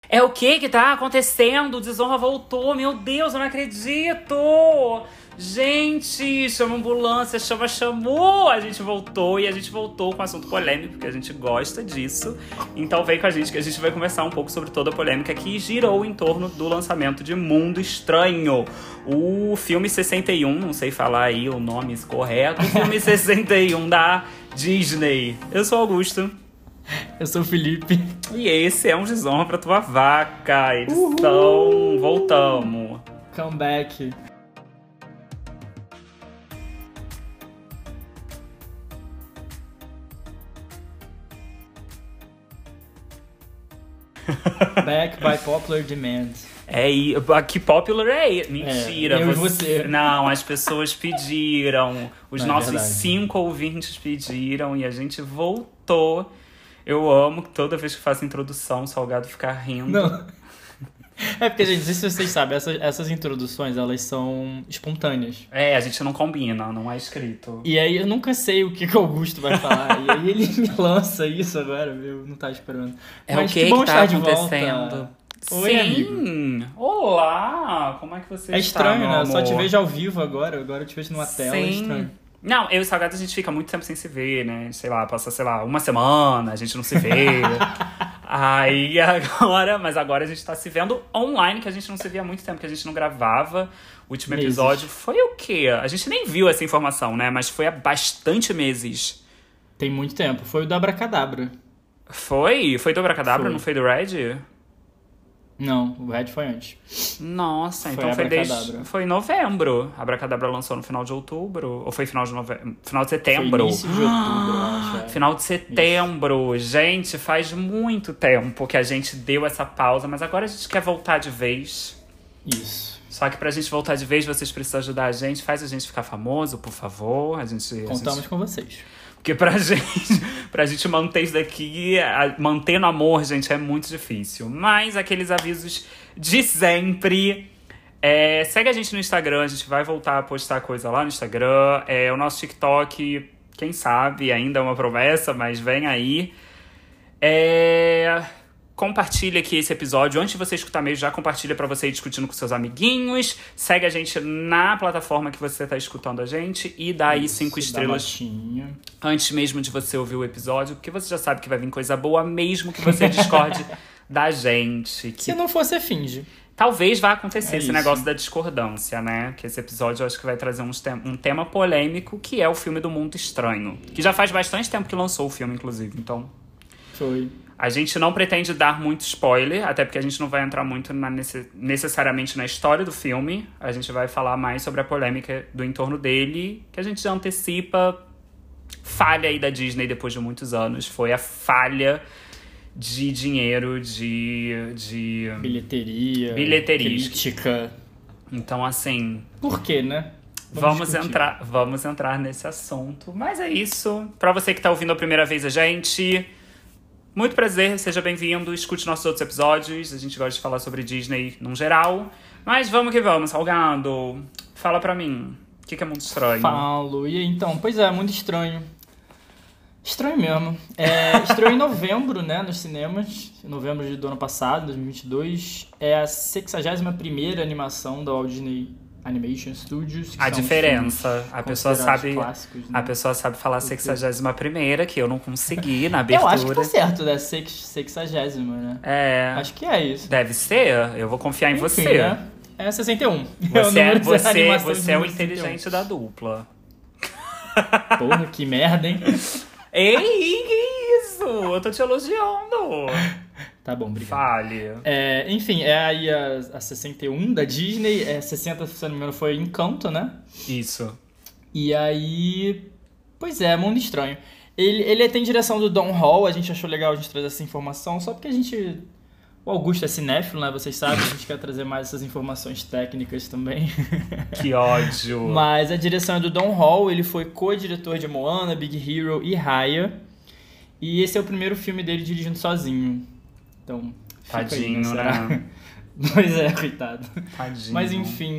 É o que tá acontecendo? O Desonra voltou. Meu Deus, eu não acredito! Gente, chama a ambulância, chamou! A gente voltou e a gente voltou com um assunto polêmico, porque a gente gosta disso. Então vem com a gente que a gente vai conversar um pouco sobre toda a polêmica que girou em torno do lançamento de Mundo Estranho. O filme 61, não sei falar aí o nome correto, o filme 61 da Disney. Eu sou o Augusto. Eu sou o Felipe. E esse é um Desonra pra tua vaca. Edição. Voltamos. Comeback. Back by popular demand. Que popular é? Mentira. Eu e você. Não, as pessoas pediram. Os Não, nossos é verdade. 5 ouvintes pediram e a gente voltou. Eu amo que toda vez que faço introdução o Salgado fica rindo. Não. É porque, gente, não sei se vocês sabem, essas introduções, elas são espontâneas. É, a gente não combina, não é escrito. E aí eu nunca sei o que o Augusto vai falar. E aí ele me lança isso agora, eu não tava esperando. É Mas o que bom tá estar de acontecendo? volta. Oi, Sim. amigo. Olá! Como é que você está, É estranho, meu né? Eu só te amor? vejo ao vivo agora eu te vejo numa tela, é estranho. Não, eu e o Salgado a gente fica muito tempo sem se ver, né? Sei lá, passa, uma semana, a gente não se vê. Aí mas agora a gente tá se vendo online, que a gente não se via há muito tempo, que a gente não gravava. O último Meses. episódio foi o quê? A gente nem viu essa informação, né? Mas foi há bastante meses. Tem muito tempo. Foi o do Abracadabra. Foi? Foi do Abracadabra, Foi. não foi do Red? Não, o Red foi antes. Nossa, Foi então foi Abracadabra. foi em novembro. A Abracadabra lançou no final de outubro. Ou foi final de novembro? Final de setembro. Foi início de outubro, eu acho. É. Final de setembro. Gente, faz muito tempo que a gente deu essa pausa, mas agora a gente quer voltar de vez. Isso. Só que pra gente voltar de vez, vocês precisam ajudar a gente. Faz a gente ficar famoso, por favor. Contamos com vocês. Porque pra gente manter isso daqui, manter no amor, gente, é muito difícil. Mas aqueles avisos de sempre. Segue a gente no Instagram, a gente vai voltar a postar coisa lá no Instagram. O nosso TikTok, quem sabe, ainda é uma promessa, mas vem aí. Compartilha aqui esse episódio. Antes de você escutar mesmo, já compartilha pra você ir discutindo com seus amiguinhos. Segue a gente na plataforma que você tá escutando a gente. E dá aí 5 estrelas antes mesmo de você ouvir o episódio. Porque você já sabe que vai vir coisa boa, mesmo que você discorde da gente. Se não for, você finge. Talvez vá acontecer esse isso. negócio da discordância, né? Que esse episódio eu acho que vai trazer um tema polêmico, que é o filme do Mundo Estranho. Que já faz bastante tempo que lançou o filme, inclusive. Então, Foi. a gente não pretende dar muito spoiler, até porque a gente não vai entrar muito necessariamente na história do filme. A gente vai falar mais sobre a polêmica do entorno dele, que a gente já antecipa. Falha aí da Disney depois de muitos anos. Foi a falha de dinheiro, de Bilheteria. Bilheteria. Crítica. Então, assim, Por quê, né? vamos discutir. entrar nesse assunto. Mas é isso. Pra você que tá ouvindo a primeira vez a gente, muito prazer, seja bem-vindo. Escute nossos outros episódios. A gente gosta de falar sobre Disney num geral. Mas vamos que vamos, Salgado. Fala pra mim, o que é Mundo Estranho? Falo. E então, pois é, muito estranho. Estranho mesmo. Estreou em novembro, né, nos cinemas. Em novembro do ano passado, 2022. É a 61ª animação da Walt Disney Animation Studios. Que A são diferença, filmes a pessoa considerados sabe, clássicos, né? a pessoa sabe falar 61ª, que eu não consegui na abertura. Eu acho que tá certo, né? 60ª, né? Acho que é isso. Deve ser, eu vou confiar em Enfim, você. né? É 61. Você é o inteligente da dupla. Porra, que merda, hein? Ei, que isso? Eu tô te elogiando. Tá bom, obrigado. Fale. Enfim, é aí a 61 da Disney. 60, se não me engano, foi Encanto, né? Isso. E aí... Pois é, Mundo Estranho. Ele tem direção do Don Hall. A gente achou legal a gente trazer essa informação, só porque a gente... O Augusto é cinéfilo, né? Vocês sabem, a gente quer trazer mais essas informações técnicas também. Que ódio. Mas a direção é do Don Hall, ele foi co-diretor de Moana, Big Hero e Raya. E esse é o primeiro filme dele dirigindo sozinho. Então, fica Tadinho, aí, será? né? Pois é, coitado. Tadinho. Mas enfim,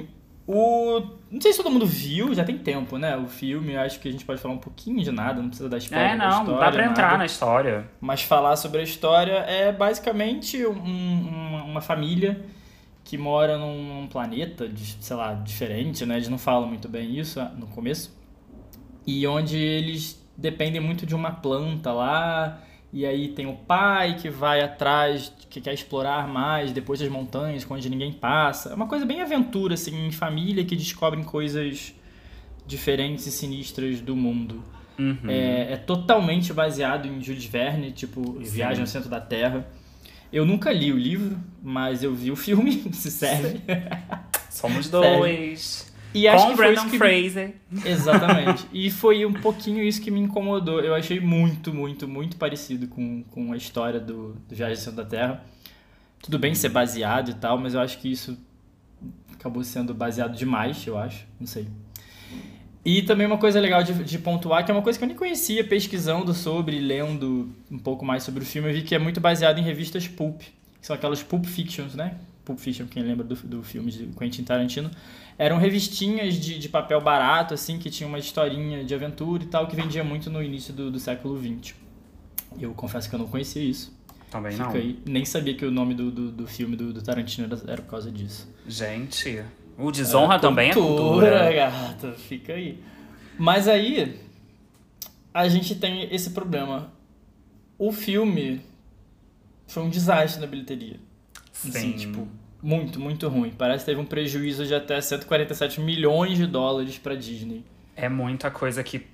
Não sei se todo mundo viu, já tem tempo, né? O filme, acho que a gente pode falar um pouquinho de nada, não precisa dar spoiler da história. Dá pra entrar nada. na história. Mas falar sobre a história é basicamente uma família que mora num planeta, sei lá, diferente, né? Eles não falam muito bem isso no começo. E onde eles dependem muito de uma planta lá. E aí tem o pai que vai atrás, que quer explorar mais, depois das montanhas, onde ninguém passa. É uma coisa bem aventura, assim, em família, que descobrem coisas diferentes e sinistras do mundo. Uhum. É totalmente baseado em Jules Verne, tipo, Viagem ao Centro da Terra. Eu nunca li o livro, mas eu vi o filme, se serve. Somos dois. E acho com que Brendan Fraser. Exatamente. E foi um pouquinho isso que me incomodou. Eu achei muito, muito, muito parecido com a história do Viagem ao Centro da Terra. Tudo bem ser baseado e tal, mas eu acho que isso acabou sendo baseado demais, eu acho. Não sei. E também uma coisa legal de pontuar, que é uma coisa que eu nem conhecia, pesquisando sobre, lendo um pouco mais sobre o filme, eu vi que é muito baseado em revistas pulp, que são aquelas Pulp Fictions, né? Pulp Fiction, quem lembra do filme de Quentin Tarantino. Eram revistinhas de papel barato, assim, que tinha uma historinha de aventura e tal, que vendia muito no início do século XX. Eu confesso que eu não conhecia isso. Também Fica não. aí. Nem sabia que o nome do filme do Tarantino era por causa disso. Gente, o Desonra também é cultura, gata. Fica aí. Mas aí, a gente tem esse problema. O filme foi um desastre na bilheteria. Sim. Assim, tipo, muito, muito ruim. Parece que teve um prejuízo de até 147 milhões de dólares pra Disney. É muita coisa que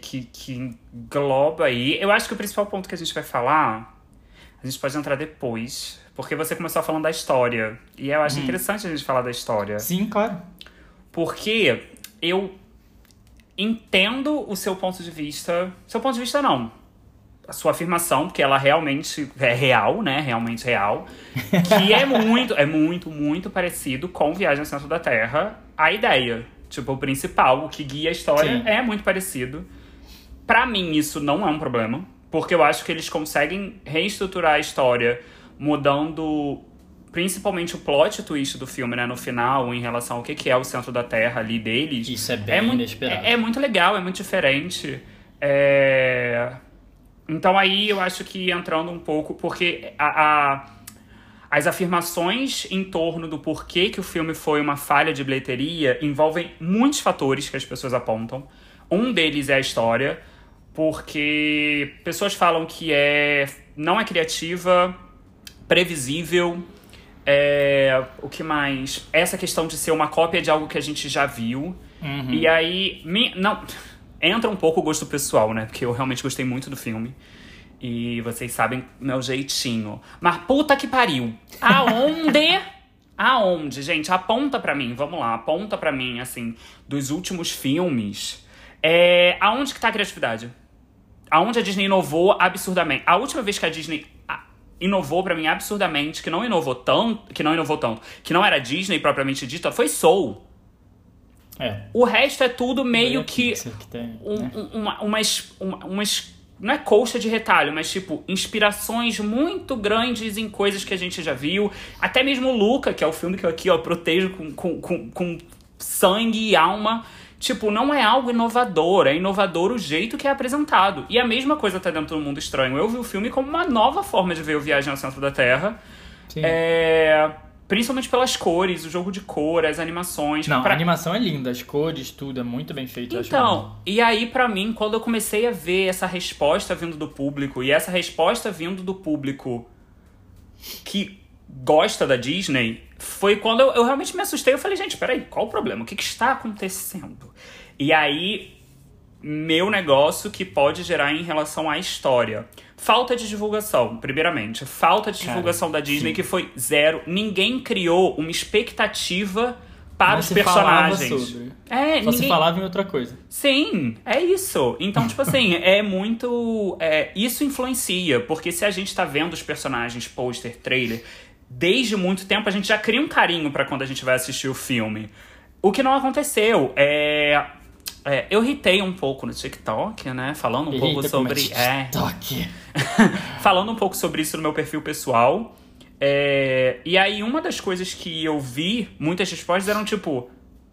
engloba aí. Eu acho que o principal ponto que a gente vai falar, a gente pode entrar depois, porque você começou falando da história. E eu acho interessante a gente falar da história. Sim, claro. Porque eu entendo o seu ponto de vista. Seu ponto de vista, não. A sua afirmação, porque ela realmente é real, né? Realmente real. Que é muito parecido com Viagem ao Centro da Terra. A ideia, tipo, o principal, o que guia a história, Sim. é muito parecido. Pra mim, isso não é um problema. Porque eu acho que eles conseguem reestruturar a história, mudando principalmente o plot twist do filme, né? No final, em relação ao que é o Centro da Terra ali deles. Isso é bem inesperado. É muito legal, é muito diferente. Então aí eu acho que entrando um pouco, porque as afirmações em torno do porquê que o filme foi uma falha de bilheteria envolvem muitos fatores que as pessoas apontam. Um deles é a história, porque pessoas falam que não é criativa, previsível, o que mais? Essa questão de ser uma cópia de algo que a gente já viu. Uhum. E aí, não... Entra um pouco o gosto pessoal, né? Porque eu realmente gostei muito do filme. E vocês sabem meu jeitinho. Mas puta que pariu. Aonde, gente? Aponta pra mim. Vamos lá. Aponta pra mim, assim, dos últimos filmes. Aonde que tá a criatividade? Aonde a Disney inovou absurdamente? A última vez que a Disney inovou pra mim absurdamente, que não inovou tanto, que não era Disney propriamente dita, foi Soul. O resto é tudo meio que tem, umas não é colcha de retalho, mas tipo inspirações muito grandes em coisas que a gente já viu. Até mesmo Luca, que é o filme que eu aqui protejo com sangue e alma. Tipo, não é algo inovador, é inovador o jeito que é apresentado. E a mesma coisa tá dentro do Mundo Estranho. Eu vi o filme como uma nova forma de ver o Viagem ao Centro da Terra. Sim. Principalmente pelas cores, o jogo de cor, as animações. Não, a animação é linda, as cores, tudo é muito bem feito. Então, e aí pra mim, quando eu comecei a ver essa resposta vindo do público, e essa resposta vindo do público que gosta da Disney, foi quando eu realmente me assustei. Eu falei, gente, peraí, qual o problema? O que está acontecendo? E aí, meu negócio que pode gerar em relação à história. Falta de divulgação, primeiramente. Falta de divulgação da Disney, que foi zero. Ninguém criou uma expectativa para os personagens. Só se falava em outra coisa. Sim, é isso. Então, tipo assim, muito... isso influencia, porque se a gente tá vendo os personagens, pôster, trailer, desde muito tempo, a gente já cria um carinho pra quando a gente vai assistir o filme. O que não aconteceu eu irritei um pouco no TikTok, né? Falando um pouco sobre... TikTok. Falando um pouco sobre isso no meu perfil pessoal. E aí, uma das coisas que eu vi, muitas respostas eram tipo...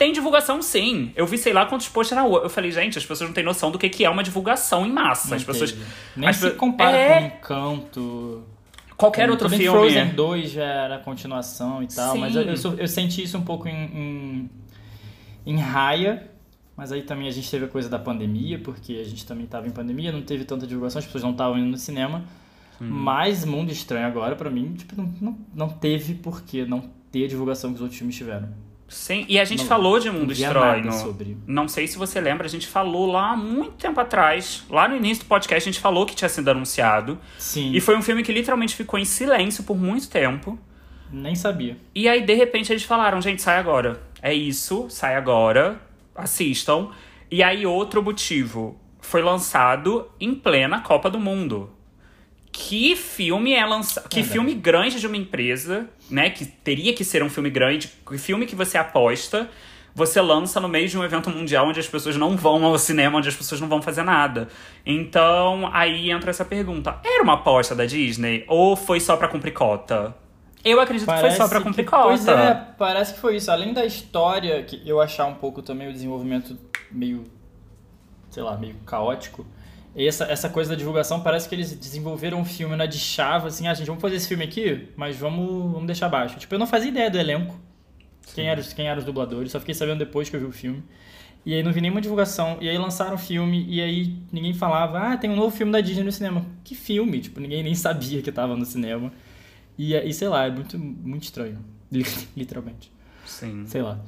Tem divulgação, sim. Eu vi sei lá quantos posts na rua. Eu falei, gente, as pessoas não têm noção do que é uma divulgação em massa. Não As pessoas... Nem se compara com Encanto... Qualquer outro filme. Frozen 2 já era continuação e tal, Sim. mas eu senti isso um pouco em Raya, mas aí também a gente teve a coisa da pandemia, porque a gente também estava em pandemia, não teve tanta divulgação, as pessoas não estavam indo no cinema, mas Mundo Estranho agora, pra mim, tipo, não teve por que não ter a divulgação que os outros filmes tiveram. Sim, e a gente falou de Mundo Estranho. Sobre. Não sei se você lembra, a gente falou lá há muito tempo atrás, lá no início do podcast, a gente falou que tinha sido anunciado. Sim. E foi um filme que literalmente ficou em silêncio por muito tempo. Nem sabia. E aí, de repente, eles falaram, gente, sai agora. É isso, sai agora, assistam. E aí, outro motivo, foi lançado em plena Copa do Mundo. Que filme é lançado? Que filme grande de uma empresa, né? Que teria que ser um filme grande. Que filme que você aposta, você lança no meio de um evento mundial onde as pessoas não vão ao cinema, onde as pessoas não vão fazer nada. Então, aí entra essa pergunta. Era uma aposta da Disney? Ou foi só pra cumprir cota? Eu acredito que foi só pra cumprir cota. Pois é, parece que foi isso. Além da história, que eu achar um pouco também o desenvolvimento meio, sei lá, meio caótico. Essa coisa da divulgação, parece que eles desenvolveram um filme na de chave, assim, gente, vamos fazer esse filme aqui, mas vamos deixar abaixo. Tipo, eu não fazia ideia do elenco, quem eram os dubladores, só fiquei sabendo depois que eu vi o filme. E aí não vi nenhuma divulgação, e aí lançaram o filme, e aí ninguém falava, tem um novo filme da Disney no cinema. Que filme? Tipo, ninguém nem sabia que tava no cinema. E sei lá, é muito, muito estranho, literalmente. Sim. Sei lá.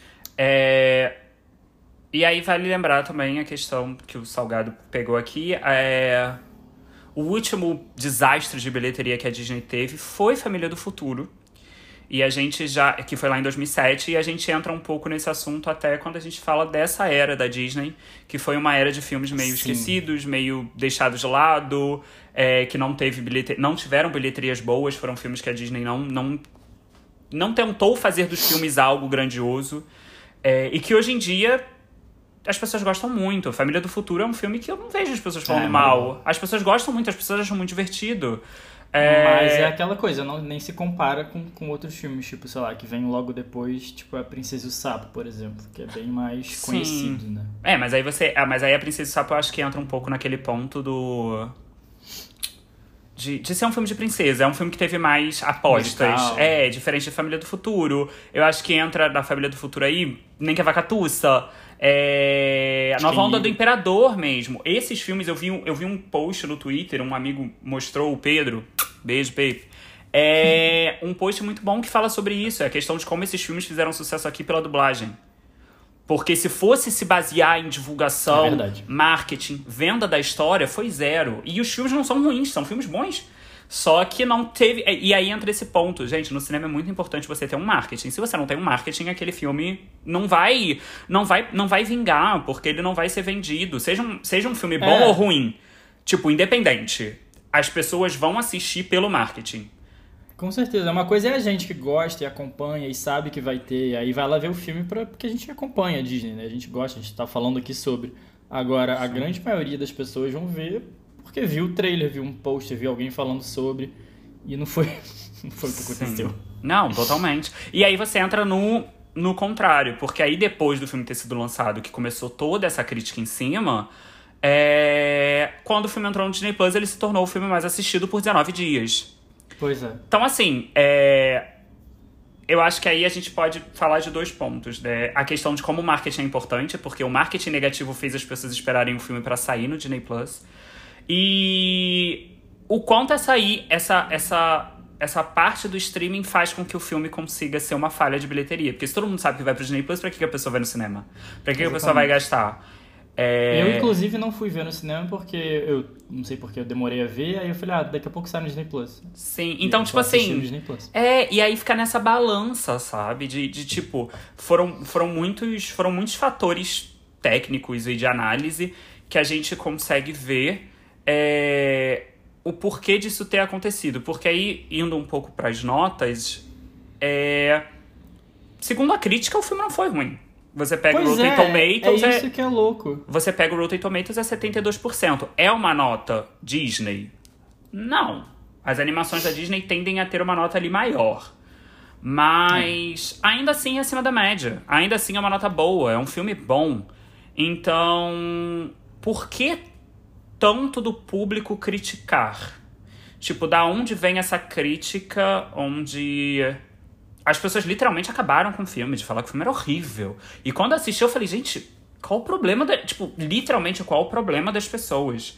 E aí vale lembrar também a questão que o Salgado pegou aqui. O último desastre de bilheteria que a Disney teve foi Família do Futuro. E a gente que foi lá em 2007, e a gente entra um pouco nesse assunto até quando a gente fala dessa era da Disney, que foi uma era de filmes meio esquecidos, meio deixados de lado, que não tiveram bilheterias boas, foram filmes que a Disney não tentou fazer dos filmes algo grandioso, e que hoje em dia as pessoas gostam muito. Família do Futuro é um filme que eu não vejo as pessoas falando mal. As pessoas gostam muito, as pessoas acham muito divertido. Mas é aquela coisa, nem se compara com outros filmes, tipo, sei lá, que vem logo depois, tipo A Princesa e o Sapo, por exemplo, que é bem mais conhecido, né? Mas aí a Princesa e o Sapo eu acho que entra um pouco naquele ponto de ser um filme de princesa. É um filme que teve mais apostas. Musical. Diferente de Família do Futuro. Eu acho que entra na Família do Futuro aí, Nem que a Vaca Tussa. A Nova Onda do Imperador mesmo. Esses filmes, eu vi um post no Twitter, um amigo mostrou, o Pedro. Beijo, Pepe. Um post muito bom que fala sobre isso. É a questão de como esses filmes fizeram sucesso aqui pela dublagem. Porque se fosse se basear em divulgação, marketing, venda da história, foi zero. E os filmes não são ruins, são filmes bons. Só que não teve... E aí entra esse ponto. Gente, no cinema é muito importante você ter um marketing. Se você não tem um marketing, aquele filme não vai vingar, porque ele não vai ser vendido. Seja um filme bom ou ruim. Tipo, independente. As pessoas vão assistir pelo marketing. Com certeza. Uma coisa é a gente que gosta e acompanha e sabe que vai ter. E aí vai lá ver o filme porque a gente acompanha a Disney, né? A gente gosta, a gente tá falando aqui sobre. Agora, a grande maioria das pessoas vão ver porque viu o trailer, viu um poster, viu alguém falando sobre. E não foi o que aconteceu. Não, totalmente. E aí você entra no contrário. Porque aí depois do filme ter sido lançado, que começou toda essa crítica em cima... Quando o filme entrou no Disney Plus, ele se tornou o filme mais assistido por 19 dias. Pois é. Então, assim, eu acho que aí a gente pode falar de 2 pontos, né? A questão de como o marketing é importante, porque o marketing negativo fez as pessoas esperarem o filme pra sair no Disney Plus. E o quanto essa parte do streaming faz com que o filme consiga ser uma falha de bilheteria. Porque se todo mundo sabe que vai pro Disney Plus, pra que a pessoa vai no cinema? Pra que a pessoa vai gastar? Eu, inclusive, não fui ver no cinema porque eu não sei porque eu demorei a ver, aí eu falei, daqui a pouco sai no Disney Plus. Sim, então, tipo assim. E aí fica nessa balança, sabe? De tipo, foram muitos fatores técnicos e de análise que a gente consegue ver o porquê disso ter acontecido. Porque aí, indo um pouco pras notas, segundo a crítica, o filme não foi ruim. Você pega o Rotten Tomatoes... É isso que é louco. Você pega o Rotten Tomatoes, 72%. É uma nota Disney? Não. As animações da Disney tendem a ter uma nota ali maior. Mas ainda assim é acima da média. Ainda assim é uma nota boa, é um filme bom. Então, por que tanto do público criticar? Tipo, da onde vem essa crítica onde as pessoas literalmente acabaram com o filme, de falar que o filme era horrível. E quando assisti, eu falei, gente, qual o problema tipo, literalmente, qual o problema das pessoas?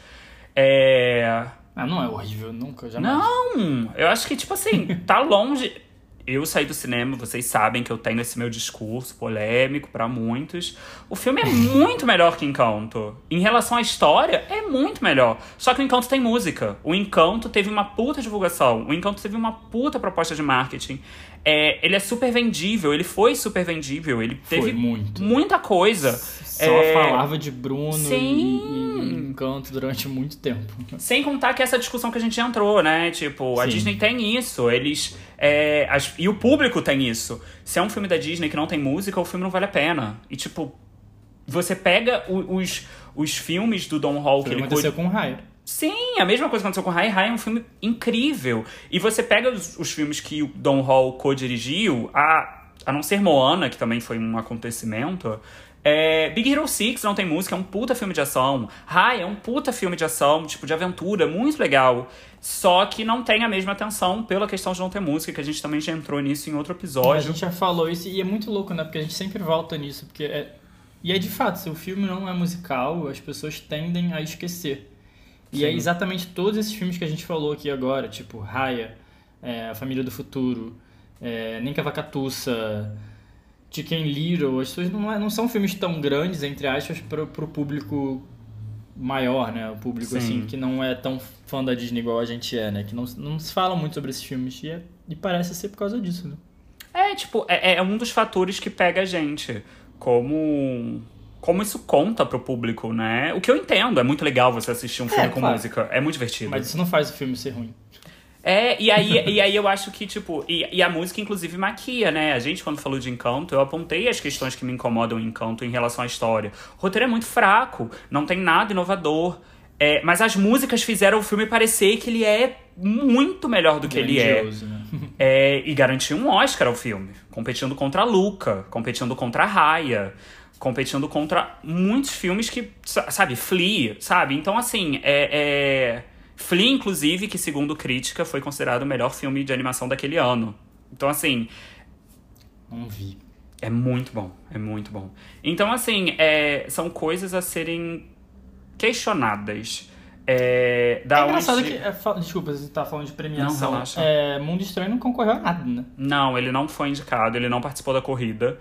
Não é horrível, nunca, jamais. Não, eu acho que, tipo assim, tá longe. Eu saí do cinema, vocês sabem que eu tenho esse meu discurso polêmico pra muitos. O filme é muito melhor que Encanto. Em relação à história, é muito melhor. Só que o Encanto tem música. O Encanto teve uma puta divulgação. O Encanto teve uma puta proposta de marketing. Ele é super vendível, ele foi super vendível. Ele teve muita coisa. Só falava de Bruno Sim. e Encanto durante muito tempo. Sem contar que essa discussão que a gente entrou, né? Tipo, a Disney tem isso. Eles... e o público tem isso. Se é um filme da Disney que não tem música, o filme não vale a pena. E, tipo, você pega os filmes do Don Hall... que aconteceu com o Raya. Sim, a mesma coisa que aconteceu com Raya. Raya é um filme incrível. E você pega os filmes que o Don Hall co-dirigiu, a não ser Moana, que também foi um acontecimento... Big Hero 6 não tem música, é um puta filme de ação. Raya é um puta filme de ação, tipo, de aventura, muito legal. Só que não tem a mesma atenção pela questão de não ter música, que a gente também já entrou nisso em outro episódio. A gente já falou isso, e é muito louco, né? Porque a gente sempre volta nisso, porque E é de fato, se o filme não é musical, as pessoas tendem a esquecer. E é exatamente todos esses filmes que a gente falou aqui agora, tipo Raya, A Família do Futuro, Nem Cavacatuça, Chicken Little. As pessoas não são filmes tão grandes, entre aspas, pro público maior, né? O público, assim, que não é tão fã da Disney igual a gente é, né? Que não se fala muito sobre esses filmes. E parece ser por causa disso, né? É um dos fatores que pega a gente. Como isso conta pro público, né? O que eu entendo, é muito legal você assistir um filme com música. É muito divertido. Mas isso não faz o filme ser ruim. E aí eu acho que, tipo... E a música, inclusive, maquia, né? A gente, quando falou de Encanto, eu apontei as questões que me incomodam em Encanto em relação à história. O roteiro é muito fraco, não tem nada inovador. Mas as músicas fizeram o filme parecer que ele é muito melhor do que ele é. Né? E garantiu um Oscar ao filme. Competindo contra Luca, competindo contra Raya, competindo contra muitos filmes que, sabe, Flea, sabe? Então, assim, Flea, inclusive, que segundo crítica, foi considerado o melhor filme de animação daquele ano. Então, assim... Não vi. É muito bom, é muito bom. Então, assim, são coisas a serem questionadas. Engraçado que... desculpa, você tá falando de premiação. Não, relaxa. Mundo Estranho não concorreu a nada, né? Não, ele não foi indicado, ele não participou da corrida.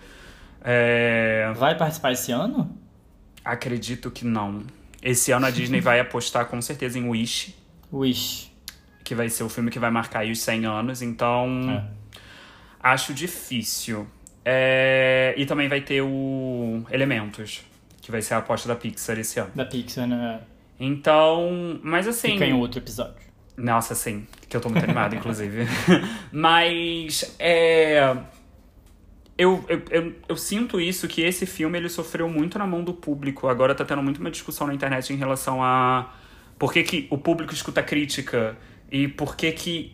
Vai participar esse ano? Acredito que não. Esse ano a Disney vai apostar com certeza em Wish. Que vai ser o filme que vai marcar aí os 100 anos, então... Acho difícil. E também vai ter o Elementos, que vai ser a aposta da Pixar esse ano. Da Pixar, né? Então, mas assim... Fica em outro episódio. Nossa, sim. Que eu tô muito animado, inclusive. Mas, eu sinto isso, que esse filme, ele sofreu muito na mão do público. Agora tá tendo muito uma discussão na internet em relação a... Por que o público escuta crítica? E por que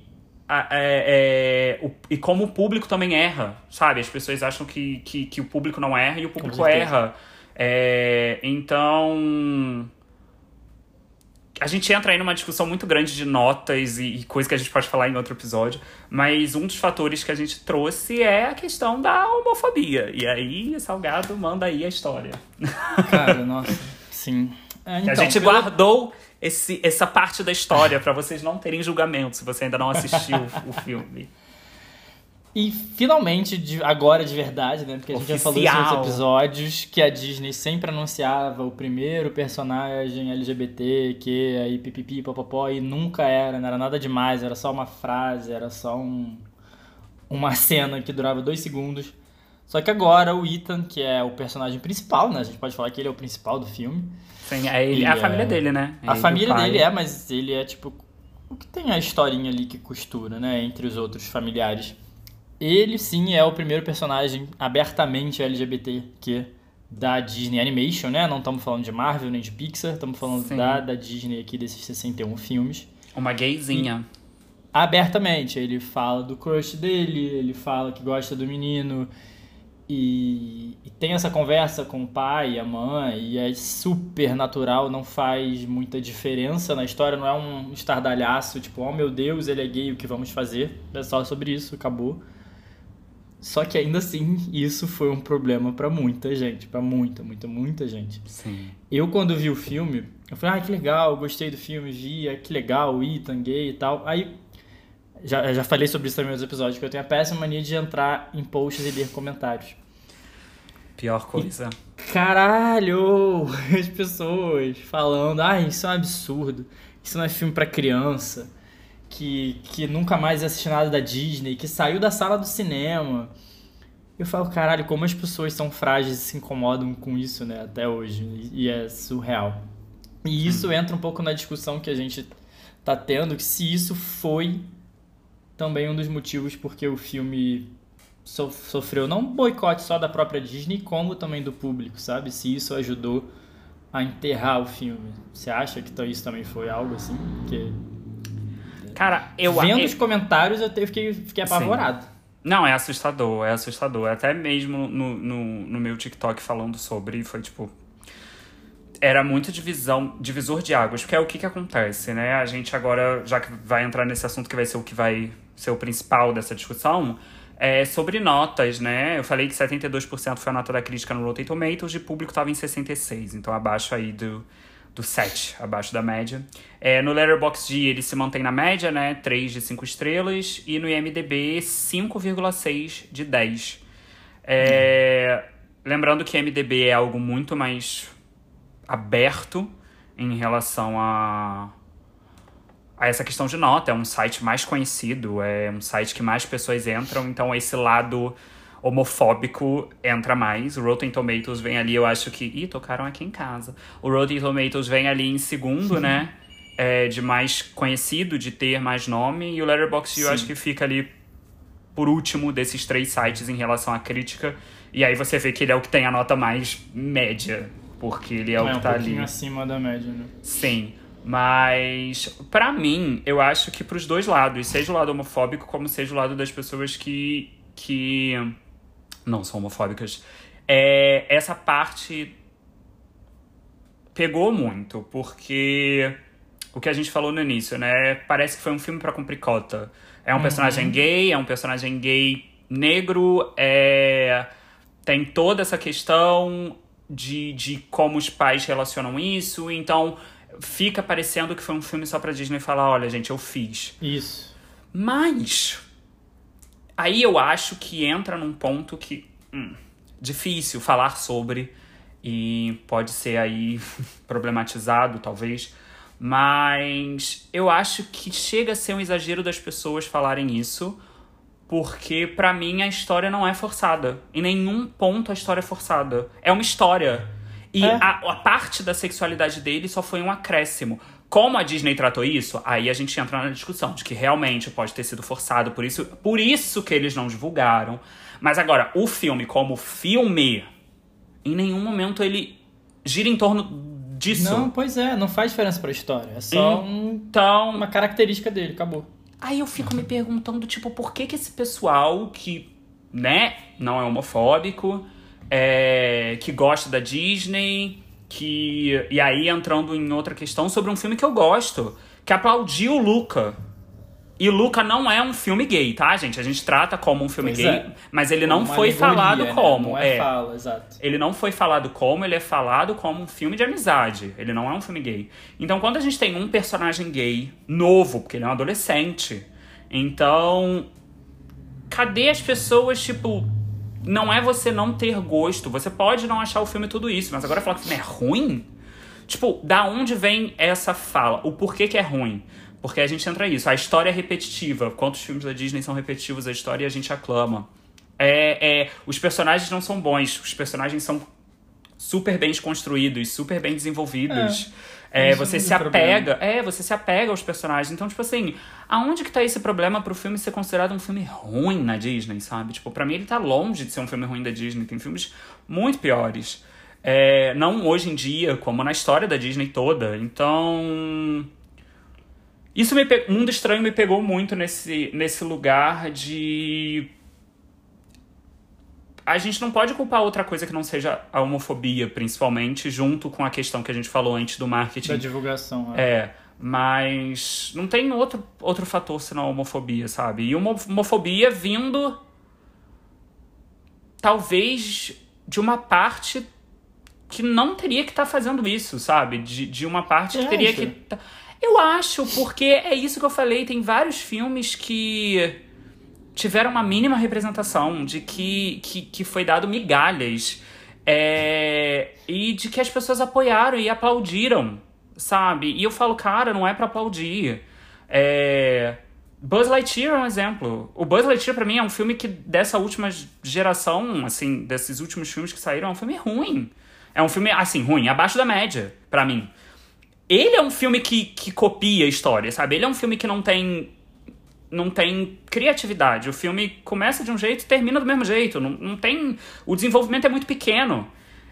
e como o público também erra, sabe? As pessoas acham que o público não erra e o público erra. Então... A gente entra aí numa discussão muito grande de notas e coisa que a gente pode falar em outro episódio, mas um dos fatores que a gente trouxe é a questão da homofobia. E aí, Salgado, manda aí a história. Cara, nossa, sim. Então, a gente guardou essa parte da história pra vocês não terem julgamento se você ainda não assistiu o filme. E finalmente, agora de verdade, né? Porque a gente já falou isso em outros episódios, que a Disney sempre anunciava o primeiro personagem LGBT, que aí pipipi, popopó, e nunca era, não era nada demais, era só uma frase, era só uma cena que durava 2 segundos. Só que agora o Ethan, que é o personagem principal, né? A gente pode falar que ele é o principal do filme. Sim, é a família dele, né? A família dele mas ele é tipo o que tem a historinha ali que costura, né? Entre os outros familiares. Ele, sim, é o primeiro personagem abertamente LGBTQ da Disney Animation, né? Não estamos falando de Marvel nem de Pixar, estamos falando da Disney aqui, desses 61 filmes. Uma gayzinha. abertamente. Ele fala do crush dele, ele fala que gosta do menino e tem essa conversa com o pai e a mãe e é super natural, não faz muita diferença na história, não é um estardalhaço, tipo, oh meu Deus, ele é gay, o que vamos fazer? É só sobre isso, acabou. Só que ainda assim, isso foi um problema pra muita gente, pra muita gente. Sim. Eu, quando vi o filme, eu falei, que legal, gostei do filme, que legal, o Ethan gay e tal. Aí, já falei sobre isso também nos episódios, que eu tenho a péssima mania de entrar em posts e ler comentários. Pior coisa. Caralho! As pessoas falando, isso é um absurdo, isso não é filme pra criança, que nunca mais ia assistir nada da Disney, que saiu da sala do cinema. Eu falo, caralho, como as pessoas são frágeis e se incomodam com isso, né, até hoje, e é surreal. E isso entra um pouco na discussão que a gente tá tendo, que se isso foi também um dos motivos porque o filme sofreu não um boicote só da própria Disney, como também do público, sabe? Se isso ajudou a enterrar o filme. Você acha que isso também foi algo assim? Porque... Cara, vendo os comentários eu fiquei apavorado. Sim. Não, é assustador. Até mesmo no meu TikTok falando sobre, foi tipo... Era muito divisor de águas, porque é o que acontece, né? A gente agora, já que vai entrar nesse assunto que vai ser o que vai ser o principal dessa discussão, é sobre notas, né? Eu falei que 72% foi a nota da crítica no Rotten Tomatoes, de público estava em 66%, então abaixo aí do 7, abaixo da média. No Letterboxd ele se mantém na média, né? 3 de 5 estrelas, e no IMDb 5,6 de 10. Lembrando que IMDb é algo muito mais aberto em relação a essa questão de nota. É um site mais conhecido, é um site que mais pessoas entram, então esse lado homofóbico entra mais. O Rotten Tomatoes vem ali, eu acho que... tocaram aqui em casa. O Rotten Tomatoes vem ali em segundo, né? De mais conhecido, de ter mais nome. E o Letterboxd eu acho que fica ali por último desses 3 sites em relação à crítica. E aí você vê que ele é o que tem a nota mais média, porque ele é o que tá ali. Um pouquinho acima da média, né? Sim. Mas, pra mim, eu acho que pros dois lados, seja o lado homofóbico, como seja o lado das pessoas que não são homofóbicas, essa parte pegou muito, porque o que a gente falou no início, né? Parece que foi um filme pra cumprir cota. É um personagem gay negro, tem toda essa questão de como os pais relacionam isso, então fica parecendo que foi um filme só pra Disney falar, olha, gente, eu fiz. Isso. Mas aí eu acho que entra num ponto que difícil falar sobre e pode ser aí problematizado, talvez. Mas eu acho que chega a ser um exagero das pessoas falarem isso, porque pra mim a história não é forçada. Em nenhum ponto a história é forçada. É uma história. E a parte da sexualidade dele só foi um acréscimo. Como a Disney tratou isso, aí a gente entra na discussão de que realmente pode ter sido forçado, por isso que eles não divulgaram. Mas agora, o filme como filme, em nenhum momento ele gira em torno disso. Não, pois não faz diferença pra história. É só uma característica dele, acabou. Aí eu fico me perguntando, tipo, por que esse pessoal que, né, não é homofóbico, que gosta da Disney, e aí entrando em outra questão sobre um filme que eu gosto, que aplaudiu Luca. E Luca não é um filme gay, tá, gente? A gente trata como um filme gay, mas ele não foi falado como. Não fala, exato. Ele não foi falado como, ele é falado como um filme de amizade. Ele não é um filme gay. Então, quando a gente tem um personagem gay novo, porque ele é um adolescente, então, cadê as pessoas, tipo... Não é você não ter gosto. Você pode não achar o filme tudo isso, mas agora falar que o filme é ruim? Tipo, da onde vem essa fala? O porquê que é ruim? Porque a gente entra nisso. A história é repetitiva. Quantos filmes da Disney são repetitivos? A história e a gente aclama. Os personagens não são bons. Os personagens são super bem construídos, super bem desenvolvidos. Você se apega. Você se apega aos personagens. Então, tipo assim, aonde que tá esse problema pro filme ser considerado um filme ruim na Disney, sabe? Tipo, pra mim ele tá longe de ser um filme ruim da Disney. Tem filmes muito piores. Não hoje em dia, como na história da Disney toda. Então... Mundo Estranho me pegou muito nesse lugar de... A gente não pode culpar outra coisa que não seja a homofobia, principalmente, junto com a questão que a gente falou antes do marketing. Da divulgação, Mas não tem outro fator senão a homofobia, sabe? E uma homofobia vindo, talvez, de uma parte que não teria que estar fazendo isso, sabe? De uma parte que teria que... Eu acho, porque é isso que eu falei. Tem vários filmes que tiveram uma mínima representação, de que foi dado migalhas, e de que as pessoas apoiaram e aplaudiram, sabe? E eu falo, cara, não é pra aplaudir. Buzz Lightyear é um exemplo. O Buzz Lightyear, pra mim, é um filme que, dessa última geração, assim, desses últimos filmes que saíram, é um filme ruim. É um filme, assim, ruim, abaixo da média, pra mim. Ele é um filme que copia a história, sabe? Ele é um filme que não tem criatividade. O filme começa de um jeito e termina do mesmo jeito. Não tem... O desenvolvimento é muito pequeno.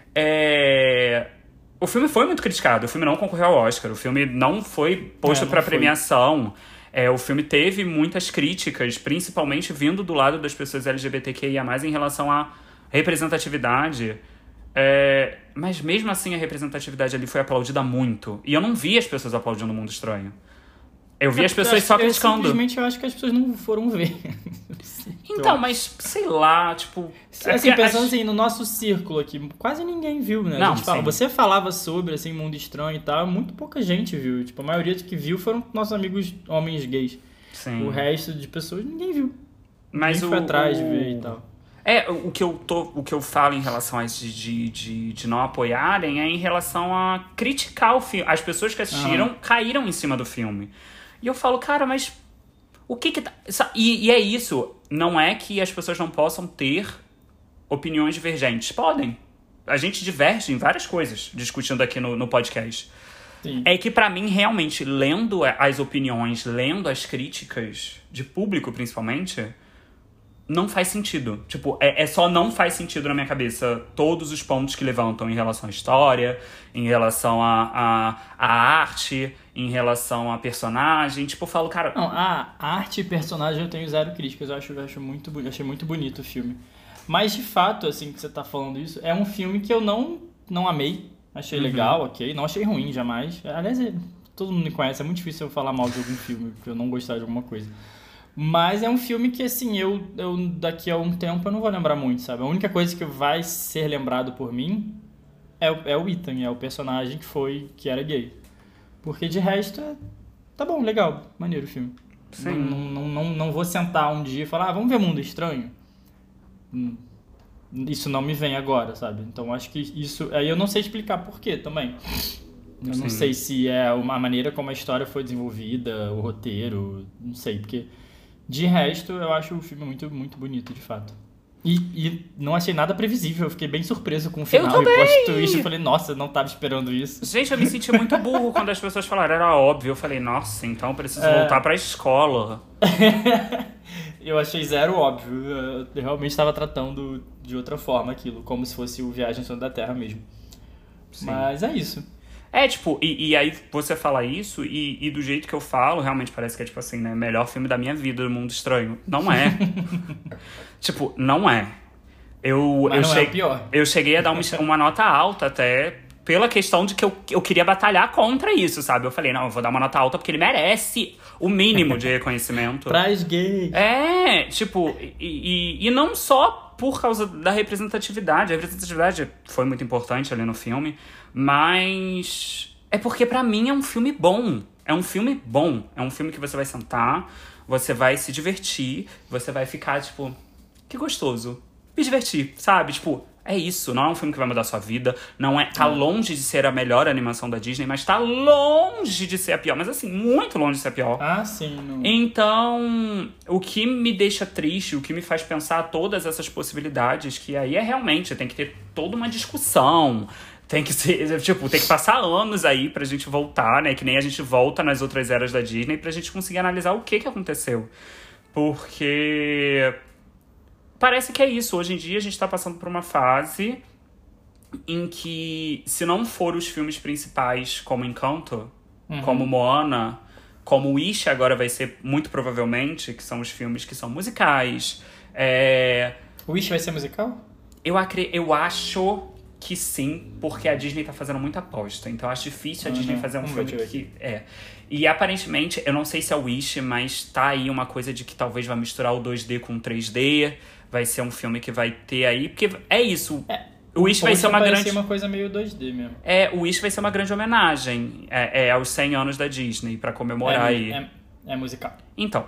O filme foi muito criticado. O filme não concorreu ao Oscar. O filme não foi posto pra premiação. O filme teve muitas críticas, principalmente vindo do lado das pessoas LGBTQIA+, em relação à representatividade. Mas mesmo assim a representatividade ali foi aplaudida muito. E eu não vi as pessoas aplaudindo o Mundo Estranho. Eu vi as pessoas só criticando. Simplesmente eu acho que as pessoas não foram ver. Então, mas sei lá, tipo... Assim, pensando assim, no nosso círculo aqui, quase ninguém viu, né? Não, você falava sobre, assim, Mundo Estranho e tal, muito pouca gente viu. Tipo, a maioria que viu foram nossos amigos homens gays. Sim. O resto de pessoas ninguém viu. Mas ninguém foi atrás de ver e tal. O que eu falo em relação a de não apoiarem é em relação a criticar o filme. As pessoas que assistiram caíram em cima do filme. E eu falo, cara, mas o que tá... E é isso. Não é que as pessoas não possam ter opiniões divergentes. Podem. A gente diverge em várias coisas, discutindo aqui no podcast. Sim. É que pra mim, realmente, lendo as opiniões, lendo as críticas de público, principalmente... Não faz sentido. Tipo, só não faz sentido na minha cabeça todos os pontos que levantam em relação à história, em relação à arte, em relação a personagem. Tipo, eu falo, cara... Não, a arte e personagem eu tenho zero críticas. Eu achei muito bonito o filme. Mas, de fato, assim, que você tá falando isso, é um filme que eu não amei. Achei legal, ok. Não achei ruim, jamais. Aliás, todo mundo me conhece. É muito difícil eu falar mal de algum filme, porque eu não gostar de alguma coisa. Mas é um filme que, assim, eu daqui a um tempo eu não vou lembrar muito, sabe? A única coisa que vai ser lembrado por mim é o Ethan, é o personagem que era gay. Porque de resto, tá bom, legal, maneiro o filme. Sim. Não vou sentar um dia e falar, vamos ver Mundo Estranho? Isso não me vem agora, sabe? Então acho que isso... Aí eu não sei explicar por quê também. Eu não sei se é uma maneira como a história foi desenvolvida, o roteiro, não sei, porque... De resto, eu acho o filme muito, muito bonito, de fato. E não achei nada previsível. Eu fiquei bem surpreso com o final. Eu também! E plot twist. Eu falei, nossa, não tava esperando isso. Gente, eu me senti muito burro quando as pessoas falaram. Era óbvio. Eu falei, nossa, então eu preciso voltar pra escola. Eu achei zero óbvio. Eu realmente estava tratando de outra forma aquilo. Como se fosse o Viagem ao Centro da Terra mesmo. Sim. Mas é isso. Tipo, e aí você fala isso e do jeito que eu falo, realmente parece que é, tipo assim, né, melhor filme da minha vida, do Mundo Estranho. Não é. Tipo, não é. Eu cheguei a dar uma nota alta até pela questão de que eu queria batalhar contra isso, sabe? Eu falei, não, eu vou dar uma nota alta porque ele merece o mínimo de reconhecimento. Pras gays. Tipo, e não só por causa da representatividade. A representatividade foi muito importante ali no filme, mas é porque pra mim é um filme bom. É um filme bom. É um filme que você vai sentar, você vai se divertir, você vai ficar, tipo, que gostoso. Me divertir, sabe? Tipo, é isso. Não é um filme que vai mudar a sua vida. Não é... Tá longe de ser a melhor animação da Disney, mas tá longe de ser a pior. Mas assim, muito longe de ser a pior. Ah, sim. Não. Então, o que me deixa triste, o que me faz pensar todas essas possibilidades, que aí realmente, tem que ter toda uma discussão. Tem que ser, tipo, tem que passar anos aí pra gente voltar, né? Que nem a gente volta nas outras eras da Disney pra gente conseguir analisar o que aconteceu. Porque... parece que é isso. Hoje em dia a gente tá passando por uma fase em que, se não for os filmes principais como Encanto, como Moana, como o Wish agora vai ser, muito provavelmente, que são os filmes que são musicais. O Wish vai ser musical? Eu acho que sim, porque a Disney tá fazendo muita aposta. Então eu acho difícil a Disney fazer um filme que... E aparentemente, eu não sei se é o Wish, mas tá aí uma coisa de que talvez vai misturar o 2D com o 3D. Vai ser um filme que vai ter aí... Porque é isso. O Wish vai ser uma grande... uma coisa meio 2D mesmo. O Wish vai ser uma grande homenagem aos 100 anos da Disney, pra comemorar aí. É musical. Então,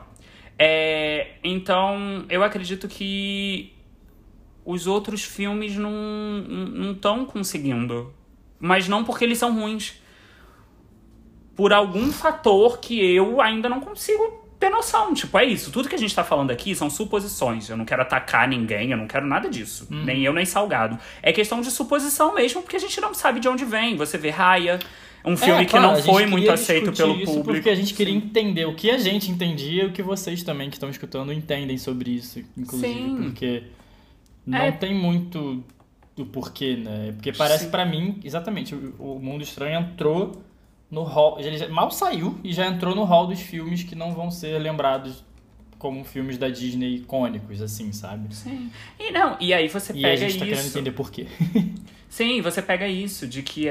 eu acredito que os outros filmes não estão conseguindo. Mas não porque eles são ruins. Por algum fator que eu ainda não consigo ter noção. Tipo, é isso. Tudo que a gente tá falando aqui são suposições. Eu não quero atacar ninguém, eu não quero nada disso. Nem eu, nem Salgado. É questão de suposição mesmo, porque a gente não sabe de onde vem. Você vê Raya, um filme que não foi muito aceito pelo público. Porque a gente queria entender o que a gente entendia e o que vocês também que estão escutando entendem sobre isso, inclusive. Sim. Porque não tem muito do porquê, né? Porque parece pra mim, exatamente, o Mundo Estranho entrou no hall, ele mal saiu e já entrou no hall dos filmes que não vão ser lembrados como filmes da Disney icônicos, assim, sabe? Sim. E aí você pega isso... E a gente tá querendo entender por quê. Sim, você pega isso, de que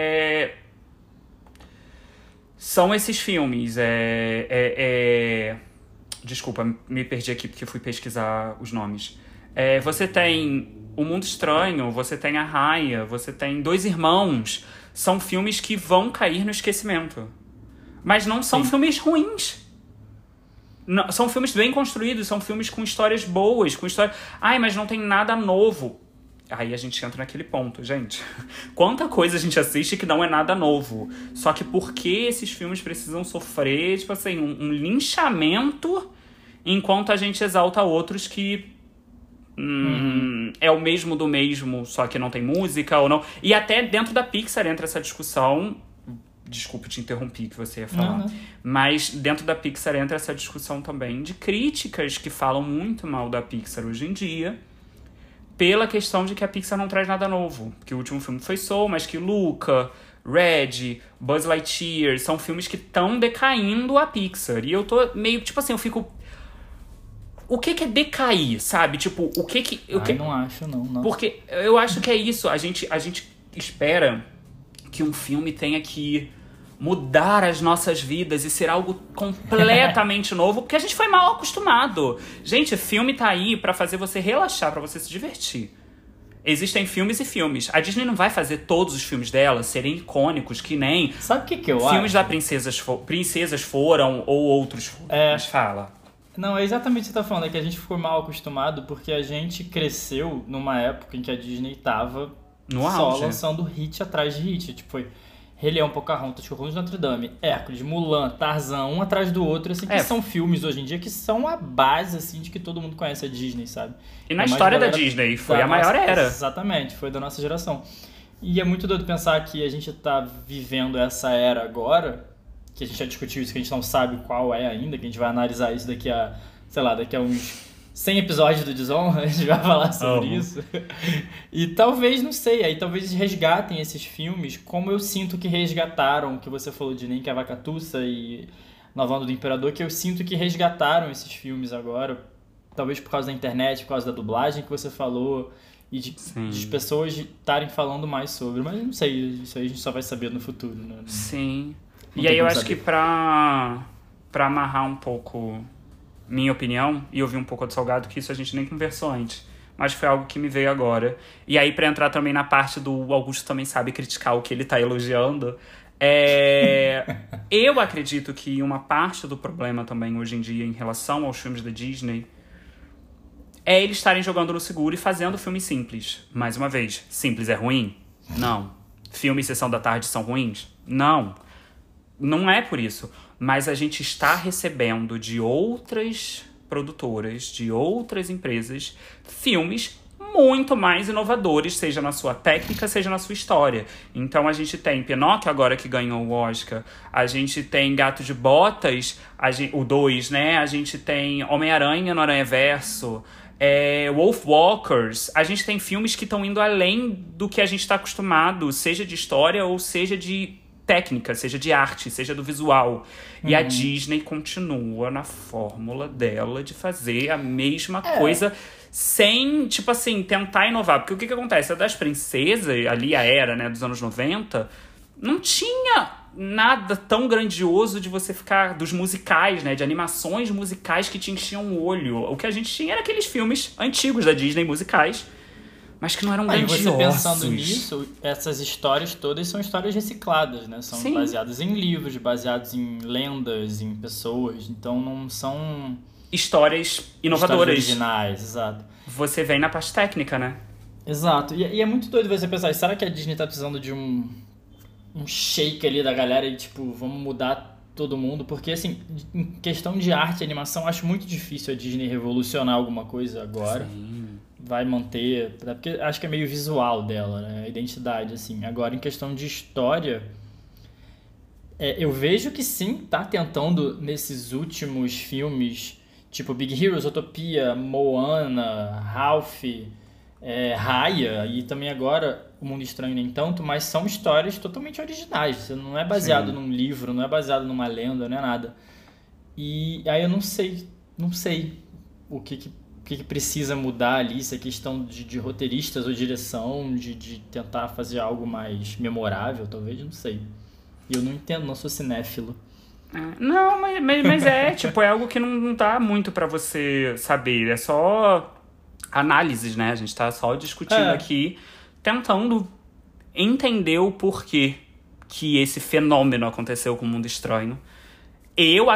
são esses filmes, Desculpa, me perdi aqui porque fui pesquisar os nomes. Você tem O Mundo Estranho, você tem A Raya, você tem Dois Irmãos. São filmes que vão cair no esquecimento. Mas não são filmes ruins. Não, são filmes bem construídos, são filmes com histórias boas, com história... mas não tem nada novo. Aí a gente entra naquele ponto, gente. Quanta coisa a gente assiste que não é nada novo. Só que por que esses filmes precisam sofrer, tipo assim, um linchamento, enquanto a gente exalta outros que... é o mesmo do mesmo, só que não tem música ou não. E até dentro da Pixar entra essa discussão. Desculpa te interromper que você ia falar. Não. Mas dentro da Pixar entra essa discussão também de críticas que falam muito mal da Pixar hoje em dia, pela questão de que a Pixar não traz nada novo. Que o último filme foi Soul, mas que Luca, Red, Buzz Lightyear são filmes que estão decaindo a Pixar. E eu tô meio, tipo assim, eu fico... O que é decair, sabe? Tipo, o que... não acho, não. Porque eu acho que é isso. A gente espera que um filme tenha que mudar as nossas vidas e ser algo completamente novo, porque a gente foi mal acostumado. Gente, filme tá aí pra fazer você relaxar, pra você se divertir. Existem filmes e filmes. A Disney não vai fazer todos os filmes dela serem icônicos, que nem... Sabe o que eu acho? Filmes da Princesas foram, ou outros foram. Mas fala. Não, é exatamente o que você tá falando, é que a gente ficou mal acostumado porque a gente cresceu numa época em que a Disney tava só lançando hit atrás de hit. Tipo, foi Rei Leão, Pocahontas, Chorros de Notre Dame, Hércules, Mulan, Tarzan, um atrás do outro, assim, que são filmes hoje em dia que são a base, assim, de que todo mundo conhece a Disney, sabe? E na história da Disney, foi a maior era. Exatamente, foi da nossa geração. E é muito doido pensar que a gente tá vivendo essa era agora, que a gente já discutiu isso, que a gente não sabe qual é ainda, que a gente vai analisar isso daqui a uns 100 episódios do Desonra, a gente vai falar sobre isso. E talvez, não sei, aí talvez eles resgatem esses filmes como eu sinto que resgataram, que você falou de Nem que a Vacatuça e Nova Onda do Imperador, que eu sinto que resgataram esses filmes agora, talvez por causa da internet, por causa da dublagem que você falou, e de pessoas estarem falando mais sobre. Mas não sei, isso aí a gente só vai saber no futuro, né? Sim. E aí eu acho que pra amarrar um pouco minha opinião, e ouvir um pouco do Salgado, que isso a gente nem conversou antes, mas foi algo que me veio agora. E aí pra entrar também na parte do Augusto também sabe criticar o que ele tá elogiando, eu acredito que uma parte do problema também hoje em dia em relação aos filmes da Disney é eles estarem jogando no seguro e fazendo filmes simples. Mais uma vez, simples é ruim? Não. Filmes Sessão da Tarde são ruins? Não. Não é por isso. Mas a gente está recebendo de outras produtoras, de outras empresas, filmes muito mais inovadores, seja na sua técnica, seja na sua história. Então a gente tem Pinóquio agora que ganhou o Oscar, a gente tem Gato de Botas, o 2, né? A gente tem Homem-Aranha no Aranhaverso, Wolfwalkers. A gente tem filmes que estão indo além do que a gente está acostumado, seja de história ou seja de técnica, seja de arte, seja do visual. E a Disney continua na fórmula dela de fazer a mesma coisa sem, tipo assim, tentar inovar. Porque o que acontece? A das princesas, ali a era, né, dos anos 90, não tinha nada tão grandioso de você ficar... Dos musicais, né, de animações musicais que te enchiam o olho. O que a gente tinha era aqueles filmes antigos da Disney, musicais, mas que não eram grandiosos. E você pensando nisso, essas histórias todas são histórias recicladas, né? São baseadas em livros, baseados em lendas, em pessoas. Então não são... Histórias inovadoras. Histórias originais, exato. Você vem na parte técnica, né? Exato. E é muito doido você pensar, será que a Disney tá precisando de um shake ali da galera e, tipo, vamos mudar todo mundo? Porque, assim, em questão de arte e animação, acho muito difícil a Disney revolucionar alguma coisa agora. Sim. Vai manter... Porque acho que é meio visual dela, né? A identidade, assim. Agora, em questão de história... eu vejo que sim, tá tentando, nesses últimos filmes, tipo Big Hero, Zootopia, Moana, Ralph, Raya, e também agora O Mundo Estranho Nem Tanto, mas são histórias totalmente originais. Você não é baseado num livro, não é baseado numa lenda, não é nada. E aí eu não sei o que precisa mudar ali, se é questão de roteiristas ou direção, de tentar fazer algo mais memorável, talvez, não sei. E eu não entendo, não sou cinéfilo. Não, mas tipo, é algo que não tá muito pra você saber. É só análises, né? A gente tá só discutindo aqui, tentando entender o porquê que esse fenômeno aconteceu com o Mundo Estranho. Eu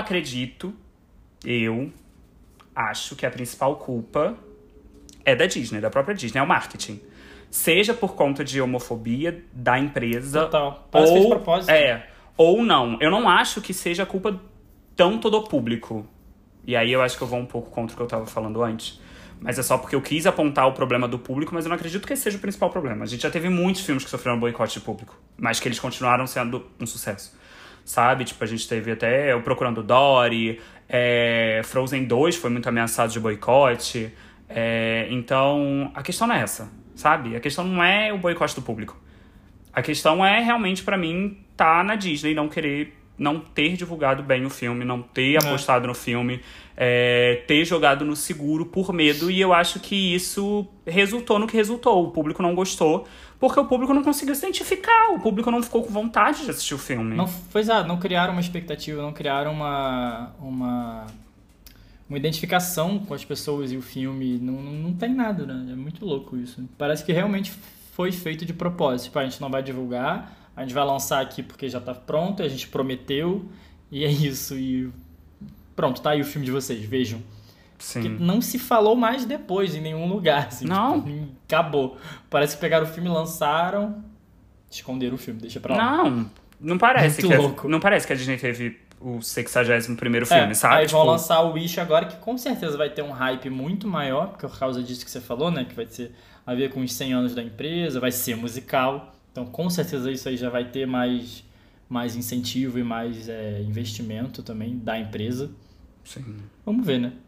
acho que a principal culpa é da Disney, da própria Disney, é o marketing. Seja por conta de homofobia da empresa. Total. Parece que é de propósito. Ou não. Eu não acho que seja culpa tanto do público. E aí eu acho que eu vou um pouco contra o que eu tava falando antes. Mas é só porque eu quis apontar o problema do público, mas eu não acredito que esse seja o principal problema. A gente já teve muitos filmes que sofreram boicote de público, mas que eles continuaram sendo um sucesso. Sabe? Tipo, a gente teve até o Procurando Dory, Frozen 2 foi muito ameaçado de boicote. Então, a questão não é essa, sabe? A questão não é o boicote do público. A questão é realmente, pra mim, tá na Disney não ter divulgado bem o filme, não ter apostado no filme, ter jogado no seguro por medo, e eu acho que isso resultou no que resultou. O público não gostou, porque o público não conseguiu se identificar, o público não ficou com vontade de assistir o filme. Não criaram uma expectativa, não criaram uma identificação com as pessoas e o filme, não tem nada, né? É muito louco isso. Parece que realmente foi feito de propósito. Tipo, a gente não vai divulgar, a gente vai lançar aqui porque já tá pronto, a gente prometeu, e é isso. E pronto, tá aí o filme de vocês, vejam. Sim. Porque não se falou mais depois em nenhum lugar. Assim, não. Tipo, acabou. Parece que pegaram o filme, lançaram, esconderam o filme, deixa pra lá. Não parece Não parece que a Disney teve o 61º filme, sabe? Aí vão lançar o Wish agora, que com certeza vai ter um hype muito maior, por causa disso que você falou, né? Que vai ter a ver com os 100 anos da empresa, vai ser musical. Então, com certeza, isso aí já vai ter mais incentivo e mais investimento também da empresa. Sim. Vamos ver, né?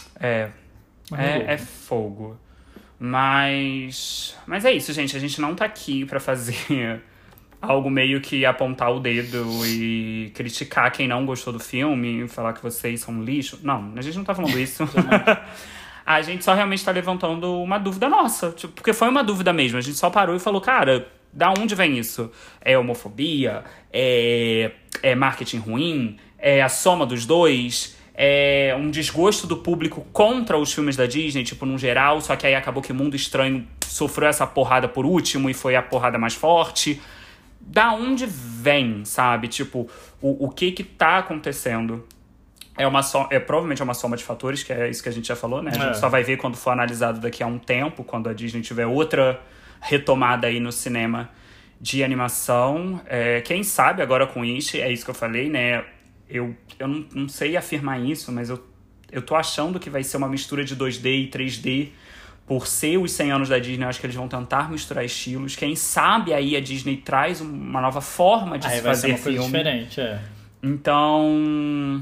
É fogo. Mas é isso, gente. A gente não tá aqui pra fazer algo meio que apontar o dedo e criticar quem não gostou do filme, falar que vocês são um lixo. Não, a gente não tá falando isso. A gente só realmente tá levantando uma dúvida nossa. Tipo, porque foi uma dúvida mesmo. A gente só parou e falou, cara, da onde vem isso? É homofobia? É marketing ruim? É a soma dos dois? É um desgosto do público contra os filmes da Disney, tipo, num geral, só que aí acabou que Mundo Estranho sofreu essa porrada por último e foi a porrada mais forte. Da onde vem, sabe? Tipo, o que tá acontecendo? Provavelmente é uma soma de fatores, que é isso que a gente já falou, né? A gente só vai ver quando for analisado daqui a um tempo, quando a Disney tiver outra retomada aí no cinema de animação. Quem sabe agora com isso, é isso que eu falei, né? Eu não sei afirmar isso, mas eu tô achando que vai ser uma mistura de 2D e 3D. Por ser os 100 anos da Disney, eu acho que eles vão tentar misturar estilos. Quem sabe aí a Disney traz uma nova forma de se fazer filme. Coisa diferente, Então,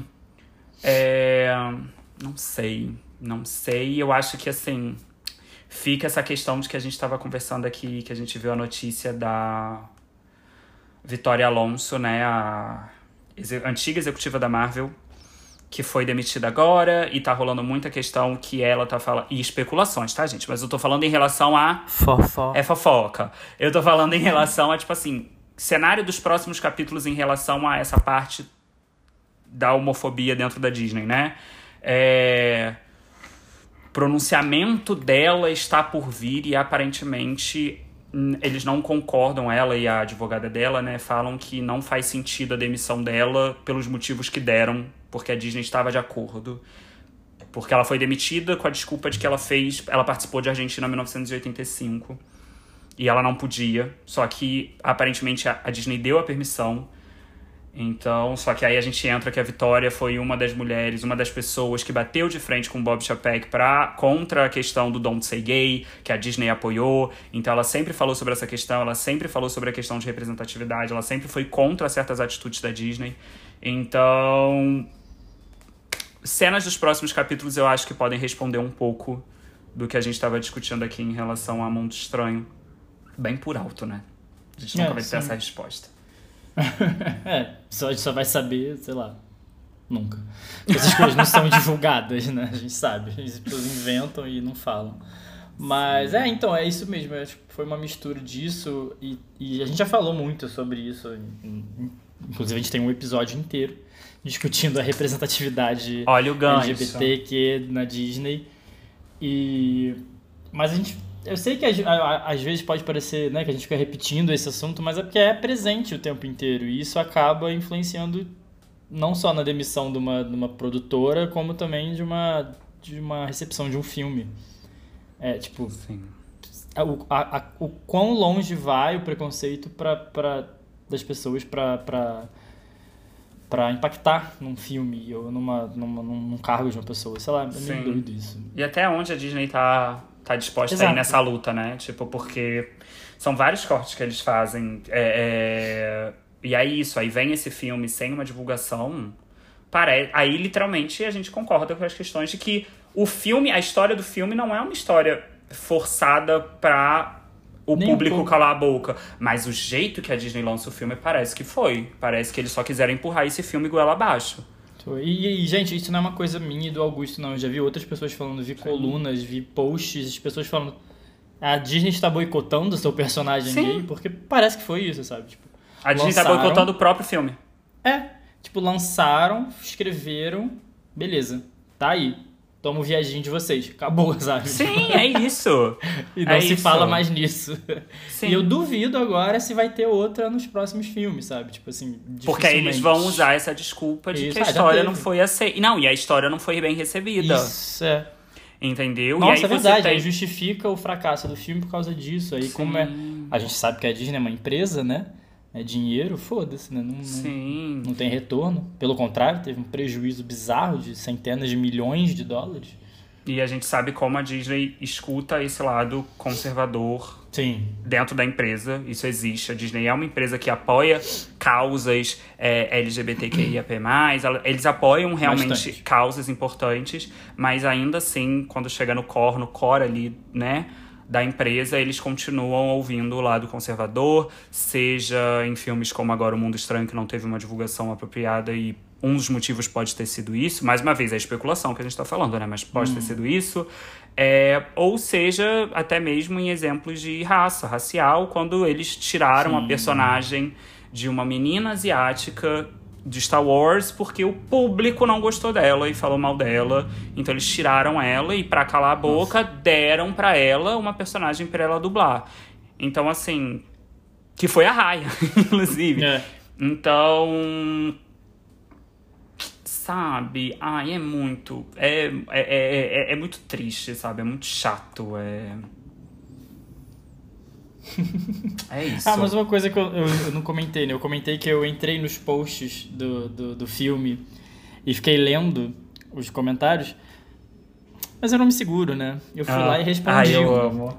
não sei. Eu acho que, assim, fica essa questão de que a gente estava conversando aqui, que a gente viu a notícia Vitória Alonso, né, a antiga executiva da Marvel, que foi demitida agora, e tá rolando muita questão que ela tá falando... E especulações, tá, gente? Mas eu tô falando em relação a... Fofoca. É fofoca. Eu tô falando em relação a, tipo assim, cenário dos próximos capítulos em relação a essa parte da homofobia dentro da Disney, né? Pronunciamento dela está por vir e aparentemente eles não concordam, ela e a advogada dela, né? Falam que não faz sentido a demissão dela pelos motivos que deram, porque a Disney estava de acordo. Porque ela foi demitida com a desculpa de que ela participou de Argentina em 1985 e ela não podia. Só que aparentemente a Disney deu a permissão. Então, só que aí a gente entra que a Vitória foi uma das mulheres, uma das pessoas que bateu de frente com o Bob Chapek contra a questão do Don't Say Gay, que a Disney apoiou. Então ela sempre falou sobre essa questão, ela sempre falou sobre a questão de representatividade, ela sempre foi contra certas atitudes da Disney. Então, cenas dos próximos capítulos eu acho que podem responder um pouco do que a gente estava discutindo aqui em relação a Mundo Estranho. Bem por alto, né? A gente nunca vai ter essa resposta. A gente só vai saber, sei lá, nunca. Essas coisas não são divulgadas, né? A gente sabe, as pessoas inventam e não falam. Mas então, é isso mesmo. Foi uma mistura disso e a gente já falou muito sobre isso. Inclusive a gente tem um episódio inteiro discutindo a representatividade LGBTQ na Disney. Mas a gente... Eu sei que às vezes pode parecer, né, que a gente fica repetindo esse assunto, mas é porque é presente o tempo inteiro. E isso acaba influenciando não só na demissão de uma produtora, como também de uma recepção de um filme. Sim. O quão longe vai o preconceito das pessoas para impactar num filme ou num cargo de uma pessoa. Sei lá, é meio doido isso. E até onde a Disney tá disposta a ir nessa luta, né? Tipo, porque são vários cortes que eles fazem. E aí aí vem esse filme sem uma divulgação. Aí, literalmente, a gente concorda com as questões de que a história do filme não é uma história forçada pra o público calar a boca. Mas o jeito que a Disney lança o filme parece que foi. Parece que eles só quiseram empurrar esse filme goela abaixo. E, gente, isso não é uma coisa minha e do Augusto, não. Eu já vi outras pessoas falando, vi colunas, vi posts, as pessoas falando a Disney está boicotando o seu personagem gay, porque parece que foi isso, sabe? Tipo, a Disney está boicotando o próprio filme. Lançaram, escreveram, beleza, tá aí. Toma o viajinho de vocês. Acabou, sabe? Sim, é isso. E não se fala mais nisso. Sim. E eu duvido agora se vai ter outra nos próximos filmes, sabe? Tipo assim, porque aí eles vão usar essa desculpa de que a história não foi aceita. Não, e a história não foi bem recebida. Isso, Entendeu? Nossa, e aí é verdade. Aí justifica o fracasso do filme por causa disso. Aí como a gente sabe que a Disney é uma empresa, né? É dinheiro, foda-se, né? Não tem retorno. Pelo contrário, teve um prejuízo bizarro de centenas de milhões de dólares. E a gente sabe como a Disney escuta esse lado conservador dentro da empresa. Isso existe. A Disney é uma empresa que apoia causas LGBTQIAP+. Eles apoiam realmente causas importantes, mas ainda assim, quando chega no core ali, né, da empresa, eles continuam ouvindo o lado conservador, seja em filmes como agora O Mundo Estranho, que não teve uma divulgação apropriada, e um dos motivos pode ter sido isso, mais uma vez, é a especulação que a gente tá falando, né, mas pode ter sido isso, ou seja, até mesmo em exemplos de racial, quando eles tiraram a personagem de uma menina asiática de Star Wars, porque o público não gostou dela e falou mal dela. Então eles tiraram ela e, pra calar a boca, deram pra ela uma personagem pra ela dublar. Então, assim, que foi a Raya, inclusive. Então, sabe? É muito... É muito triste, sabe? É muito chato, É isso. Mas uma coisa que eu não comentei, né? Eu comentei que eu entrei nos posts do filme e fiquei lendo os comentários, mas eu não me seguro, né? Eu fui lá e respondi. Eu amo.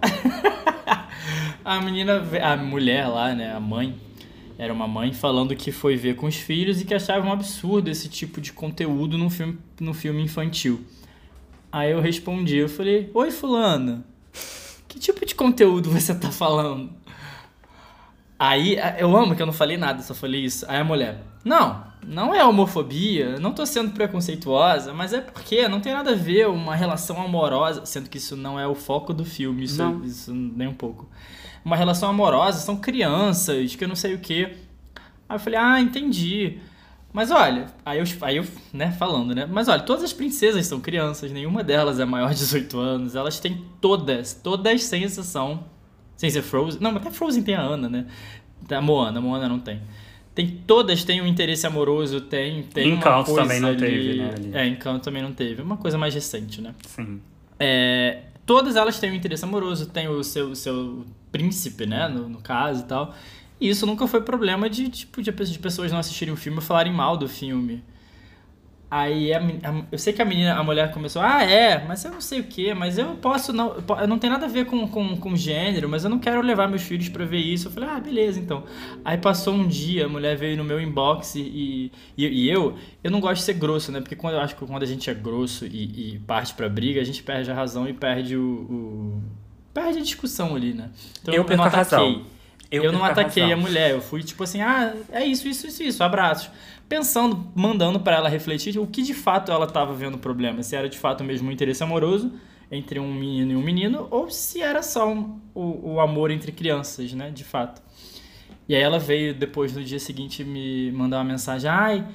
A mulher lá, né? A mãe, era uma mãe falando que foi ver com os filhos e que achava um absurdo esse tipo de conteúdo no filme infantil. Aí eu respondi, eu falei, oi fulana, que tipo de conteúdo você tá falando? Aí, eu amo que eu não falei nada, só falei isso. Aí a mulher, não é homofobia, não tô sendo preconceituosa, mas é porque não tem nada a ver uma relação amorosa, sendo que isso não é o foco do filme, isso nem um pouco. Uma relação amorosa, são crianças, que eu não sei o quê. Aí eu falei, entendi. Mas olha, aí eu, né, falando, né? Mas olha, todas as princesas são crianças, nenhuma delas é maior de 18 anos, elas têm todas sem exceção. Sem ser Frozen. Não, até Frozen tem a Anna, né? A Moana não tem. Todas têm um interesse amoroso, tem Encanto uma coisa também não ali... teve, né? Encanto também não teve. Uma coisa mais recente, né? Sim. Todas elas têm um interesse amoroso, tem o seu príncipe, né? No caso e tal. E isso nunca foi problema de pessoas não assistirem o filme ou falarem mal do filme. Aí eu sei que a mulher começou, mas eu não sei o que, mas eu posso não tem nada a ver com gênero, mas eu não quero levar meus filhos pra ver isso. Eu falei, beleza, então. Aí passou um dia, a mulher veio no meu inbox e eu não gosto de ser grosso, né? Porque eu acho que quando a gente é grosso e parte pra briga, a gente perde a razão e perde perde a discussão ali, né? Então eu não ataquei. Eu não ataquei a mulher, eu fui tipo assim, é isso, abraços. Pensando, mandando pra ela refletir o que de fato ela tava vendo o problema. Se era de fato mesmo um interesse amoroso entre um menino e um menino, ou se era só o amor entre crianças, né, de fato. E aí ela veio depois no dia seguinte me mandar uma mensagem,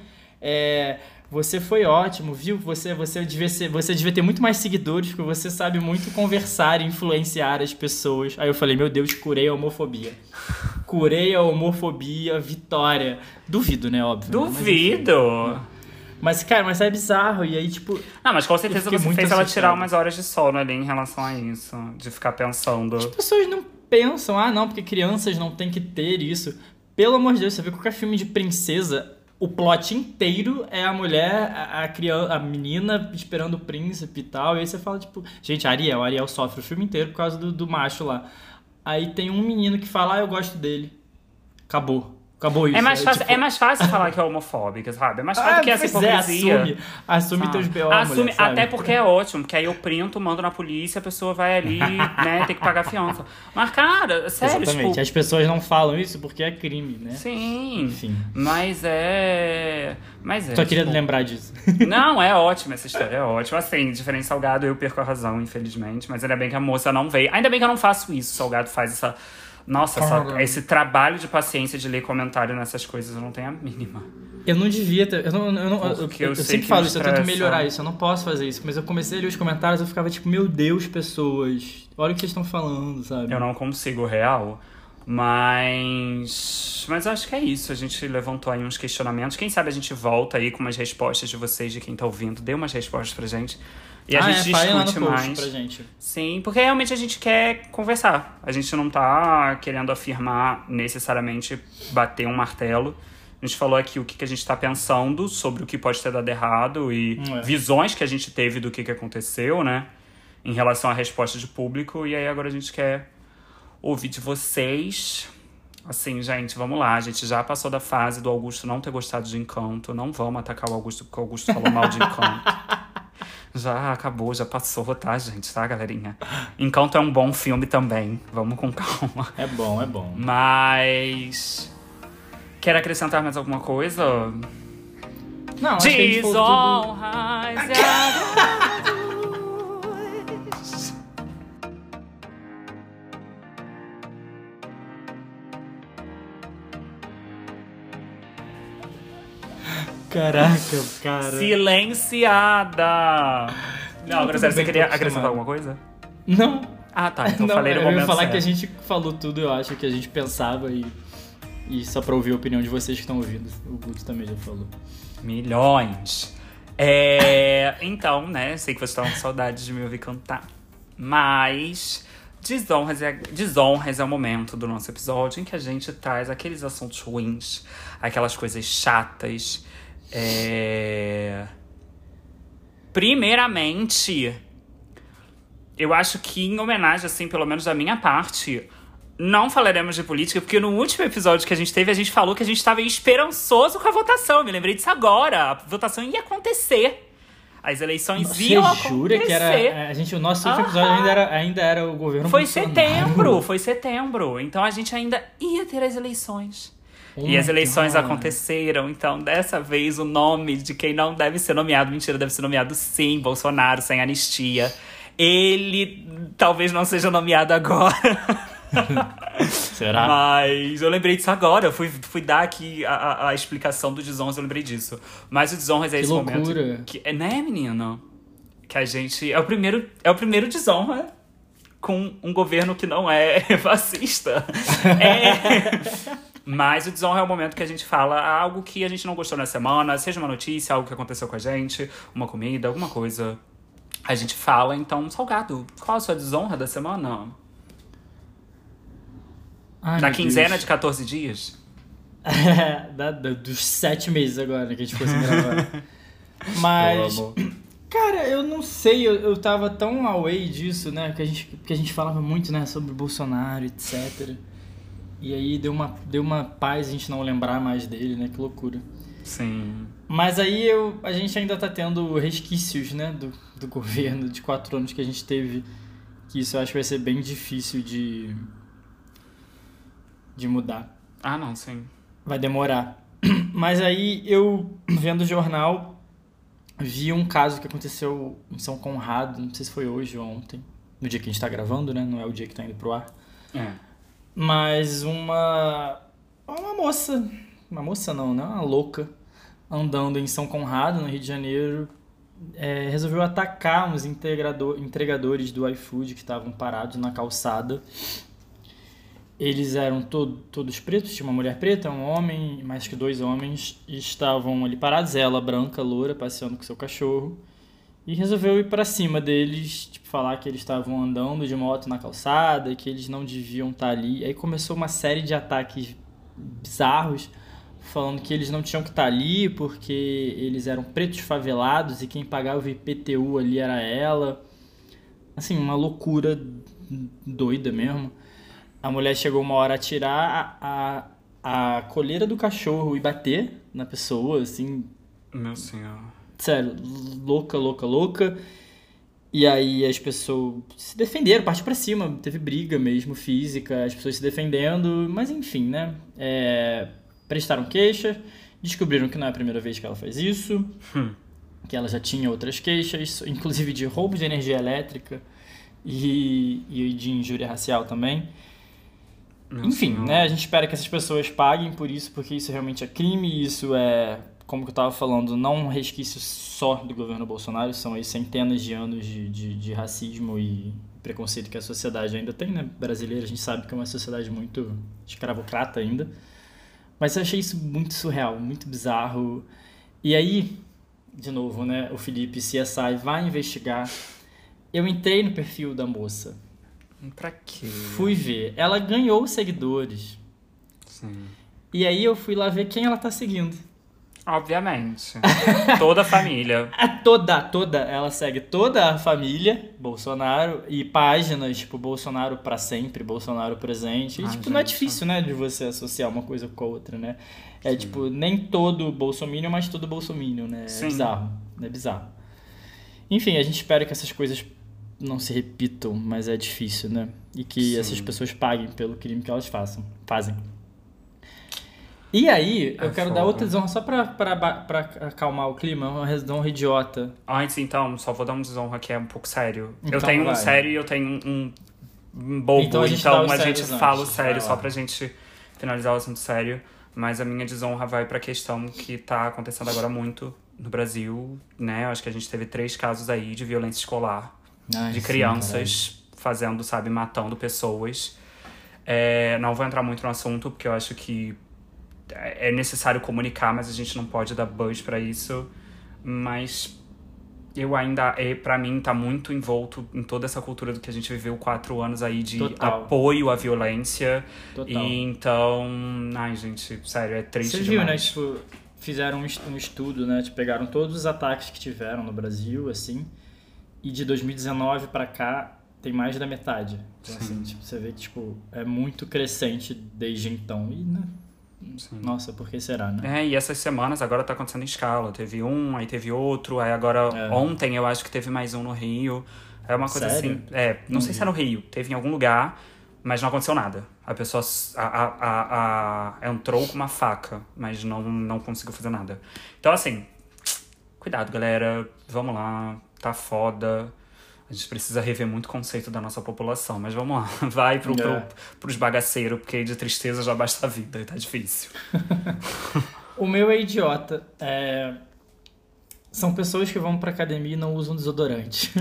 você foi ótimo, viu? Você devia ter muito mais seguidores, porque você sabe muito conversar e influenciar as pessoas. Aí eu falei, meu Deus, curei a homofobia. Curei a homofobia, vitória. Duvido, né? Óbvio. Duvido! Mas, cara, mas é bizarro. E aí, tipo... Não, mas com certeza você fez ela tirar umas horas de sono ali em relação a isso. De ficar pensando. As pessoas não pensam, não, porque crianças não tem que ter isso. Pelo amor de Deus, você vê qualquer filme de princesa... O plot inteiro é a mulher, a criança, a menina esperando o príncipe e tal. E aí você fala, tipo... Gente, Ariel sofre o filme inteiro por causa do macho lá. Aí tem um menino que fala, eu gosto dele. Acabou isso. É mais fácil falar que é homofóbica, sabe? É mais fácil que essa hipocrisia. Assume teus B.O., mulher, até porque é ótimo, porque aí eu printo, mando na polícia, a pessoa vai ali, né, tem que pagar fiança. Mas, cara, sério, exatamente. Tipo... As pessoas não falam isso porque é crime, né? Sim. Enfim. Mas é... Só queria lembrar disso. Não, é ótima essa história, é ótima. Assim, diferente de Salgado, eu perco a razão, infelizmente. Mas ainda bem que a moça não veio. Ainda bem que eu não faço isso. Salgado faz essa... Nossa, esse trabalho de paciência de ler comentário nessas coisas eu não tenho a mínima. Eu não devia ter... Eu sempre falo isso, eu tento melhorar isso. Eu não posso fazer isso. Mas eu comecei a ler os comentários e eu ficava tipo, meu Deus, pessoas. Olha o que vocês estão falando, sabe? Eu não consigo, real. Mas acho que é isso. A gente levantou aí uns questionamentos. Quem sabe a gente volta aí com umas respostas de vocês, de quem tá ouvindo. Dê umas respostas pra gente. E a gente discute mais. Pra gente. Sim, porque realmente a gente quer conversar. A gente não tá querendo afirmar necessariamente bater um martelo. A gente falou aqui o que a gente tá pensando sobre o que pode ter dado errado e visões que a gente teve do que aconteceu, né? Em relação à resposta de público. E aí agora a gente quer ouvir de vocês. Assim, gente, vamos lá. A gente já passou da fase do Augusto não ter gostado de Encanto. Não vamos atacar o Augusto porque o Augusto falou mal de Encanto. Já acabou, já passou, tá, gente? Tá, galerinha? Encanto é um bom filme também. Vamos com calma. É bom. Mas... Quer acrescentar mais alguma coisa? Não, acho que a gente falou tudo. Caraca, cara. Silenciada! Não, agora você queria acrescentar alguma coisa? Não. Tá. Então falei no momento. Eu ia falar certo. que a gente falou tudo, eu acho, que a gente pensava e só pra ouvir a opinião de vocês que estão ouvindo. O Guto também já falou. Milhões. Então, né? Sei que vocês estão com saudade de me ouvir cantar. Mas... Desonras é o momento do nosso episódio em que a gente traz aqueles assuntos ruins, aquelas coisas chatas. Primeiramente, eu acho que em homenagem, assim, pelo menos da minha parte, não falaremos de política, porque no último episódio que a gente teve, a gente falou que a gente estava esperançoso com a votação. Eu me lembrei disso agora. A votação ia acontecer. As eleições Você iam acontecer. jura que era... o nosso último episódio ainda era o governo Bolsonaro. Foi setembro. Então a gente ainda ia ter as eleições. E as eleições aconteceram, então dessa vez o nome de quem não deve ser nomeado, mentira, deve ser nomeado sim, Bolsonaro, sem anistia. Ele talvez não seja nomeado agora. Será? Mas eu lembrei disso agora, eu fui dar aqui a explicação do Desonras, eu lembrei disso. Mas o Desonras é esse loucura. momento. Né, menino? Que a gente. É o primeiro Desonra com um governo que não é fascista. Mas o Desonra é o momento que a gente fala algo que a gente não gostou na semana, seja uma notícia, algo que aconteceu com a gente, uma comida, alguma coisa. A gente fala, então, Salgado, qual a sua desonra da semana? Ai, na meu quinzena Deus. de 14 dias? Dos 7 meses agora que a gente fosse gravar. Mas, cara, eu não sei, eu tava tão away disso, né? Que a gente falava muito, né, sobre Bolsonaro, etc. E aí deu uma paz a gente não lembrar mais dele, né? Que loucura. Sim. Mas aí a gente ainda tá tendo resquícios, né? Do governo de 4 anos que a gente teve. Que isso eu acho que vai ser bem difícil de mudar. Ah, não, sim. Vai demorar. Mas aí eu, vendo o jornal, vi um caso que aconteceu em São Conrado, não sei se foi hoje ou ontem, no dia que a gente tá gravando, né? Não é o dia que tá indo pro ar. Mas uma moça não, né? Uma louca, andando em São Conrado, no Rio de Janeiro, resolveu atacar uns entregadores do iFood que estavam parados na calçada. Eles eram todos pretos, tinha uma mulher preta, um homem, mais que 2 homens, e estavam ali parados, ela branca, loura, passeando com seu cachorro, e resolveu ir pra cima deles, tipo, falar que eles estavam andando de moto na calçada, que eles não deviam estar ali. Aí começou uma série de ataques bizarros, falando que eles não tinham que estar ali porque eles eram pretos favelados e quem pagava o IPTU ali era ela. Assim, uma loucura doida mesmo. A mulher chegou uma hora a tirar a coleira do cachorro e bater na pessoa, assim. Meu senhor. Sério, louca, louca, louca. E aí as pessoas se defenderam, partiram pra cima, teve briga mesmo, física, as pessoas se defendendo, mas enfim, né? Prestaram queixa, descobriram que não é a primeira vez que ela faz isso, que ela já tinha outras queixas, inclusive de roubo de energia elétrica e de injúria racial também. Enfim, né? A gente espera que essas pessoas paguem por isso, porque isso realmente é crime, isso é, como eu estava falando, não um resquício só do governo Bolsonaro, são aí centenas de anos de racismo e preconceito que a sociedade ainda tem, né? Brasileira, a gente sabe que é uma sociedade muito escravocrata ainda. Mas eu achei isso muito surreal, muito bizarro. E aí, de novo, né? O Felipe CSI vai investigar. Eu entrei no perfil da moça. Pra quê? Fui ver. Ela ganhou seguidores. Sim. E aí eu fui lá ver quem ela tá seguindo. Obviamente. Toda a família. Toda. Ela segue toda a família Bolsonaro e páginas tipo Bolsonaro pra sempre, Bolsonaro presente. E tipo, não é difícil, né, de você associar uma coisa com a outra, né? É tipo, nem todo bolsominion, mas todo bolsominion, né? Sim. É bizarro. Enfim, a gente espera que essas coisas não se repitam, mas é difícil, né? E que essas pessoas paguem pelo crime que elas fazem. E aí, eu quero dar outra desonra só pra acalmar o clima, uma desonra idiota. Antes, então, só vou dar uma desonra que é um pouco sério. Então, eu tenho vai. um sério e eu tenho um bobo, Então a gente fala o sério Vai só lá. pra gente finalizar o assunto sério. Mas a minha desonra vai pra questão que tá acontecendo agora muito no Brasil, né? Eu acho que a gente teve 3 casos aí de violência escolar. Ai, De sim, crianças fazendo, sabe, matando pessoas. Não vou entrar muito no assunto, porque eu acho que é necessário comunicar, mas a gente não pode dar buzz pra isso. Mas eu ainda, pra mim, tá muito envolto em toda essa cultura do que a gente viveu 4 anos aí de Total. apoio à violência. Total. E então, ai, gente, sério, é triste Você viu, né? demais. Tipo, fizeram um estudo, né? Tipo, pegaram todos os ataques que tiveram no Brasil, assim, e de 2019 pra cá tem mais da metade. Então, assim, tipo, você vê que tipo, é muito crescente desde então. E, né? Nossa, por que será, né? E essas semanas agora tá acontecendo em escala. Teve um, aí teve outro, aí agora ontem eu acho que teve mais um no Rio. É uma coisa Sério? assim. Não sei se é no Rio, teve em algum lugar, mas não aconteceu nada. A pessoa entrou com uma faca, mas não conseguiu fazer nada. Então, assim, cuidado, galera. Vamos lá, tá foda. A gente precisa rever muito o conceito da nossa população, mas vamos lá. Vai pros bagaceiros, porque de tristeza já basta a vida e tá difícil. O meu é idiota. São pessoas que vão pra academia e não usam desodorante.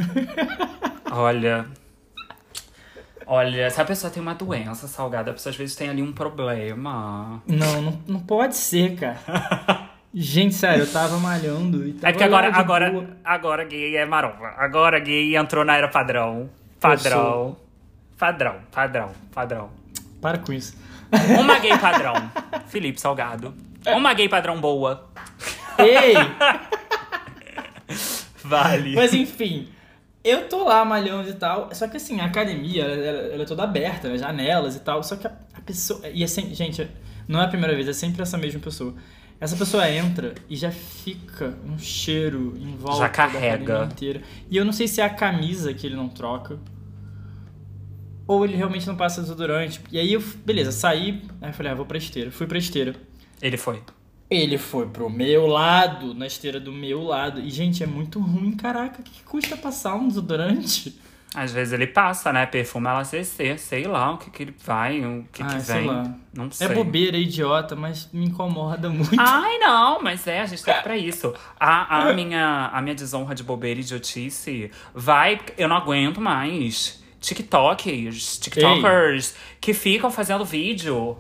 Olha, se a pessoa tem uma doença, Salgada, a pessoa às vezes tem ali um problema. Não pode ser, cara. Gente, sério, eu tava malhando e tava É porque agora gay é maromba. Agora gay entrou na era padrão. Padrão. Para com isso. Uma gay padrão. Felipe Salgado. Uma gay padrão boa. Ei! Vale. Mas enfim, eu tô lá malhando e tal. Só que assim, a academia, ela é toda aberta, né? Janelas e tal. Só que a pessoa... E assim, gente, não é a primeira vez, é sempre essa mesma pessoa. Essa pessoa entra e já fica um cheiro em volta já da carrega academia inteira. E eu não sei se é a camisa que ele não troca, ou ele realmente não passa desodorante. E aí eu, beleza, saí, aí eu falei, vou pra esteira. Fui pra esteira. Ele foi pro meu lado, na esteira do meu lado. E, gente, é muito ruim, caraca, o que custa passar um desodorante? Às vezes ele passa, né? Perfume LCC, sei lá o que ele vai, o que vem. Sei lá. Não sei. É bobeira, é idiota, mas me incomoda muito. Ai, não, mas a gente tá aqui pra isso. A minha desonra de bobeira e idiotice eu não aguento mais. TikTokers que ficam fazendo vídeo.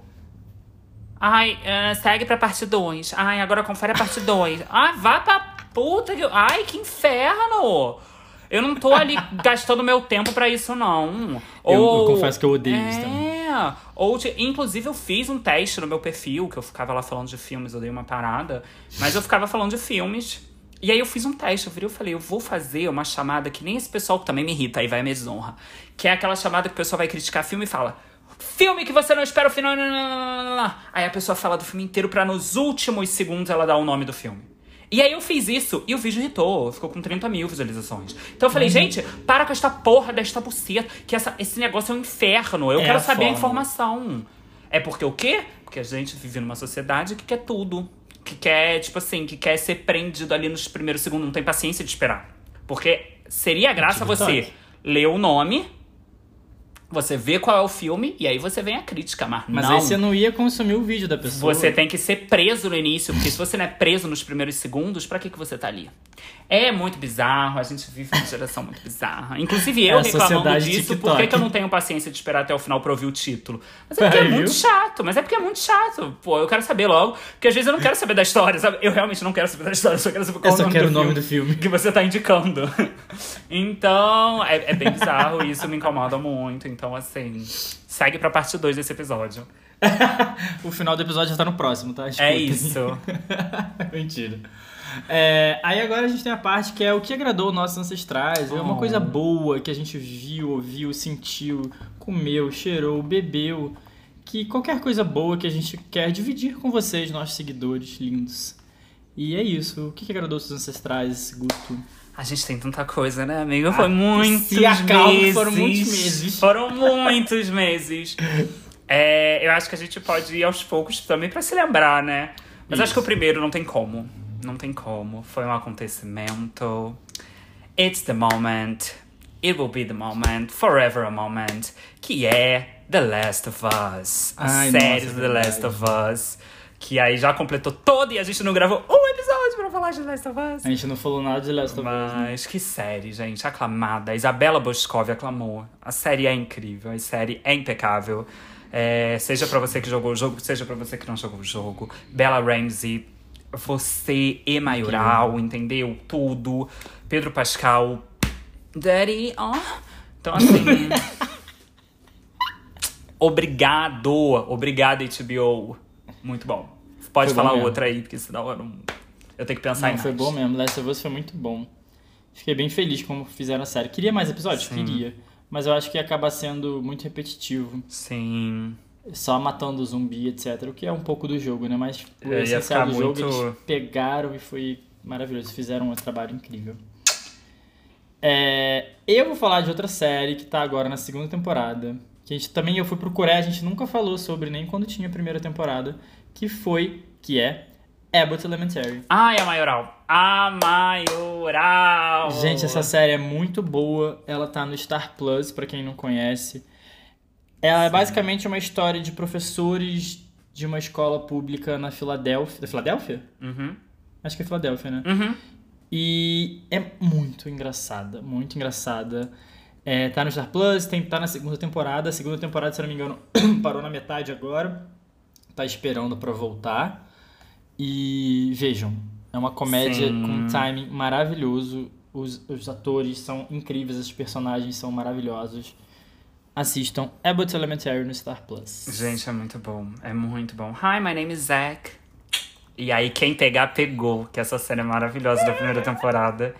Ai, segue pra parte 2. Ai, agora confere a parte 2. Ai, vá pra puta que... Ai, que inferno! Eu não tô ali gastando meu tempo pra isso, não. Eu confesso que eu odeio isso também. Inclusive, eu fiz um teste no meu perfil, que eu ficava lá falando de filmes, eu dei uma parada. Mas eu ficava falando de filmes. E aí eu fiz um teste, eu falei, eu vou fazer uma chamada que nem esse pessoal que também me irrita, aí vai a minha desonra. Que é aquela chamada que o pessoal vai criticar filme e fala... Filme que você não espera o final... Aí a pessoa fala do filme inteiro pra nos últimos segundos ela dar o nome do filme. E aí eu fiz isso, e o vídeo irritou, ficou com 30 mil visualizações. Então eu falei, gente, para com esta porra desta buceta, que esse negócio é um inferno, eu quero saber a informação. É porque o quê? Porque a gente vive numa sociedade que quer tudo. Que quer, tipo assim, que quer ser prendido ali nos primeiros segundos, não tem paciência de esperar. Porque seria graça você ler o nome... Você vê qual é o filme e aí você vem a crítica, mas não. Aí você não ia consumir o vídeo da pessoa. Você tem que ser preso no início, porque se você não é preso nos primeiros segundos, pra que você tá ali? É muito bizarro, a gente vive uma geração muito bizarra. Inclusive eu reclamando disso, por que eu não tenho paciência de esperar até o final pra ouvir o título? Mas é porque é muito chato, Pô, eu quero saber logo, porque às vezes eu não quero saber da história, sabe? Eu realmente não quero saber da história, eu só quero saber qual é o nome do filme que você tá indicando. Então, é bem bizarro e isso me incomoda muito. Então, assim, segue pra parte 2 desse episódio. O final do episódio já tá no próximo, tá? Escuta. É isso. Mentira. Aí agora a gente tem a parte que é o que agradou nossos ancestrais. É uma coisa boa que a gente viu, ouviu, sentiu, comeu, cheirou, bebeu. Que qualquer coisa boa que a gente quer dividir com vocês, nossos seguidores lindos. E é isso. O que agradou seus ancestrais, Guto? A gente tem tanta coisa, né, amigo? Foram muitos meses. Foram muitos meses. Eu acho que a gente pode ir aos poucos também pra se lembrar, né? Mas acho que o primeiro não tem como. Não tem como. Foi um acontecimento. It's the moment. It will be the moment. Forever a moment. Que é The Last of Us. A série The Last of Us. Que aí já completou todo e a gente não gravou um episódio pra falar de The Last of Us. A gente não falou nada de The Last of Us. Mas que série, gente. Aclamada. Isabela Boscov aclamou. A série é incrível. A série é impecável. Seja pra você que jogou o jogo, seja pra você que não jogou o jogo. Bella Ramsey, você e Maioral, entendeu? Tudo. Pedro Pascal. Daddy, Então, assim... Obrigado, HBO. Muito bom. Pode falar outra aí, porque senão eu tenho que pensar em mais. Foi bom mesmo. Last of Us foi muito bom. Fiquei bem feliz como fizeram a série. Queria mais episódios? Sim. Queria. Mas eu acho que acaba sendo muito repetitivo. Sim. só matando o zumbi, etc. O que é um pouco do jogo, né? Mas o Ia essencial ficar do jogo muito- eles pegaram e foi maravilhoso. Fizeram um trabalho incrível. Eu vou falar de outra série que tá agora na segunda temporada. Que eu fui procurar, a gente nunca falou sobre nem quando tinha a primeira temporada. Que é Abbott Elementary. Ai, a Maioral. A Maioral! Gente, essa série é muito boa. Ela tá no Star Plus, pra quem não conhece. Ela é basicamente uma história de professores de uma escola pública na Filadélfia. Da Filadélfia? Uhum. Acho que é Filadélfia, né? Uhum. E é muito engraçada, muito engraçada. Tá no Star Plus, tá na segunda temporada. A segunda temporada, se eu não me engano, parou na metade agora. Tá esperando pra voltar. E vejam, é uma comédia Sim. com um timing maravilhoso. Os atores são incríveis, os personagens são maravilhosos. Assistam Abbott Elementary no Star Plus. Gente, é muito bom. É muito bom. Hi, my name is Zach. E aí, quem pegar, pegou. Que essa série é maravilhosa da primeira temporada.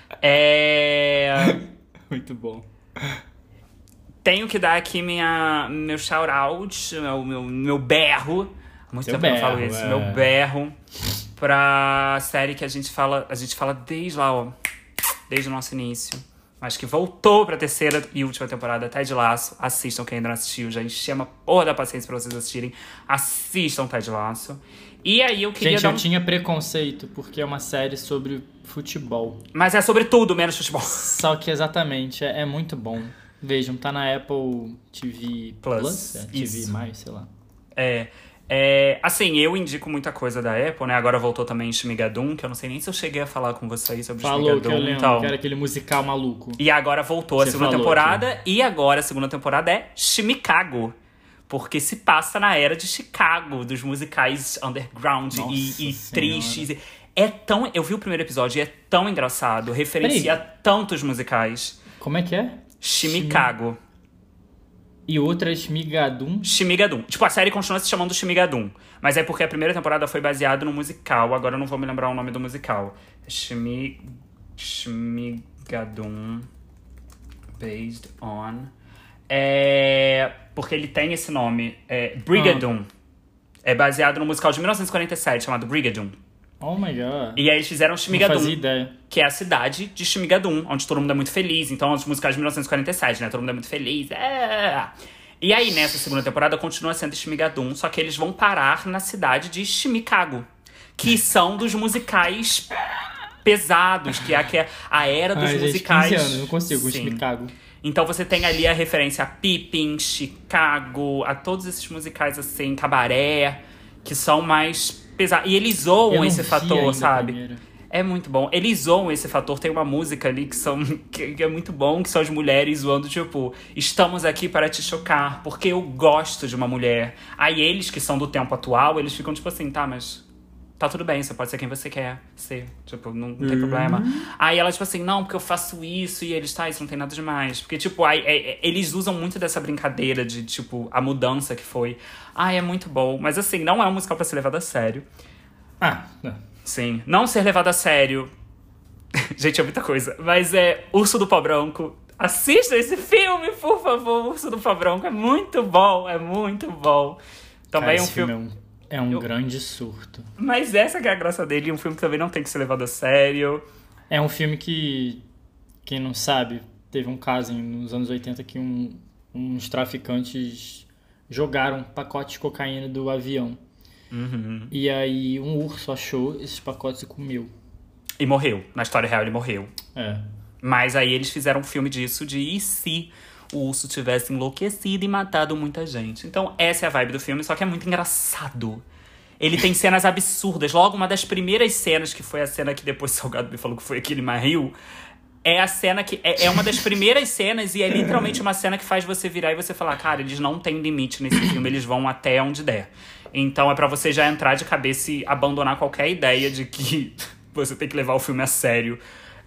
Muito bom. Tenho que dar aqui meu shout-out, meu berro. Há muito Seu tempo que eu não falo berro, isso. Meu berro pra série que a gente fala desde o nosso início. Mas que voltou pra terceira e última temporada, Ted Lasso. Assistam quem ainda não assistiu. Já enchi uma porra da paciência pra vocês assistirem. Assistam Ted Lasso. E aí eu queria Gente, eu tinha preconceito porque é uma série sobre futebol. Mas é sobre tudo, menos futebol. Só que exatamente, é muito bom. Vejam, tá na Apple TV Plus? TV Isso. mais, sei lá. Assim, eu indico muita coisa da Apple, né? Agora voltou também Shmigadum, que eu não sei nem se eu cheguei a falar com vocês sobre Falou Shmigadum. que eu lembro, Então, que era aquele musical maluco. e agora voltou a Você segunda falou temporada. E agora a segunda temporada é Chicago. Porque se passa na era de Chicago, dos musicais underground Nossa e Senhora. tristes. Eu vi o primeiro episódio e é tão engraçado. Referencia tantos musicais. Como é que é? Chicago. E outras Migadum. Shmigadum. Tipo, a série continua se chamando Shmigadum. Mas é porque a primeira temporada foi baseada no musical. Agora eu não vou me lembrar o nome do musical. Shmigadum. Based on... Porque ele tem esse nome. Brigadoon. É baseado no musical de 1947, chamado Brigadoon. Oh my god. E aí eles fizeram Não Shmigadum, fazia ideia. que é a cidade de Shmigadum, onde todo mundo é muito feliz. Então, os musicais de 1947, né? Todo mundo é muito feliz. E aí, nessa segunda temporada, continua sendo Shmigadum, só que eles vão parar na cidade de Chicago, que são dos musicais pesados, que é a era dos Ai, gente, musicais. 15 anos, não consigo, Sim. Chicago. Então você tem ali a referência a Pippin, Chicago, a todos esses musicais assim, Cabaré, que são mais pesados. E eles Eu zoam não esse vi fator, ainda a sabe? primeira. É muito bom. Eles zoam esse fator. Tem uma música ali que é muito bom, que são as mulheres zoando, tipo, estamos aqui para te chocar, porque eu gosto de uma mulher. Aí eles, que são do tempo atual, eles ficam tipo assim, tá, mas tá tudo bem, você pode ser quem você quer ser. Tipo, não tem problema. Aí ela, tipo assim, não, porque eu faço isso. E eles, tá, isso não tem nada demais. Porque, tipo, eles usam muito dessa brincadeira de, tipo, a mudança que foi. É muito bom. Mas, assim, não é um musical pra ser levado a sério. Não. Sim. Não ser levado a sério. Gente, é muita coisa. Mas Urso do Pó Branco. Assista esse filme, por favor. Urso do Pó Branco. É muito bom. É muito bom. Também Cara, um esse filme. é um grande surto. Mas essa que é a graça dele. Um filme que também não tem que ser levado a sério. É um filme que, quem não sabe, teve um caso nos anos 80 que uns traficantes jogaram pacotes de cocaína do avião. Uhum. E aí um urso achou esses pacotes e comeu. E morreu. Na história real, ele morreu. Mas aí eles fizeram um filme disso, de e se o urso tivesse enlouquecido e matado muita gente. Então essa é a vibe do filme, só que é muito engraçado. Ele tem cenas absurdas. Logo, uma das primeiras cenas, que foi a cena que depois o Salgado me falou que foi aquele mais riu, é a cena que... É uma das primeiras cenas e é literalmente uma cena que faz você virar e você falar, cara, eles não têm limite nesse filme, eles vão até onde der. Então é pra você já entrar de cabeça e abandonar qualquer ideia de que você tem que levar o filme a sério.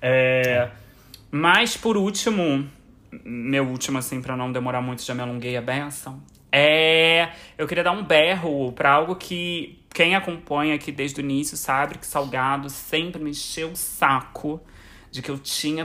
Mas, por último... Meu último, assim, pra não demorar muito, já me alonguei a benção. Eu queria dar um berro pra algo que quem acompanha aqui desde o início sabe que Salgado sempre me encheu o saco de que eu tinha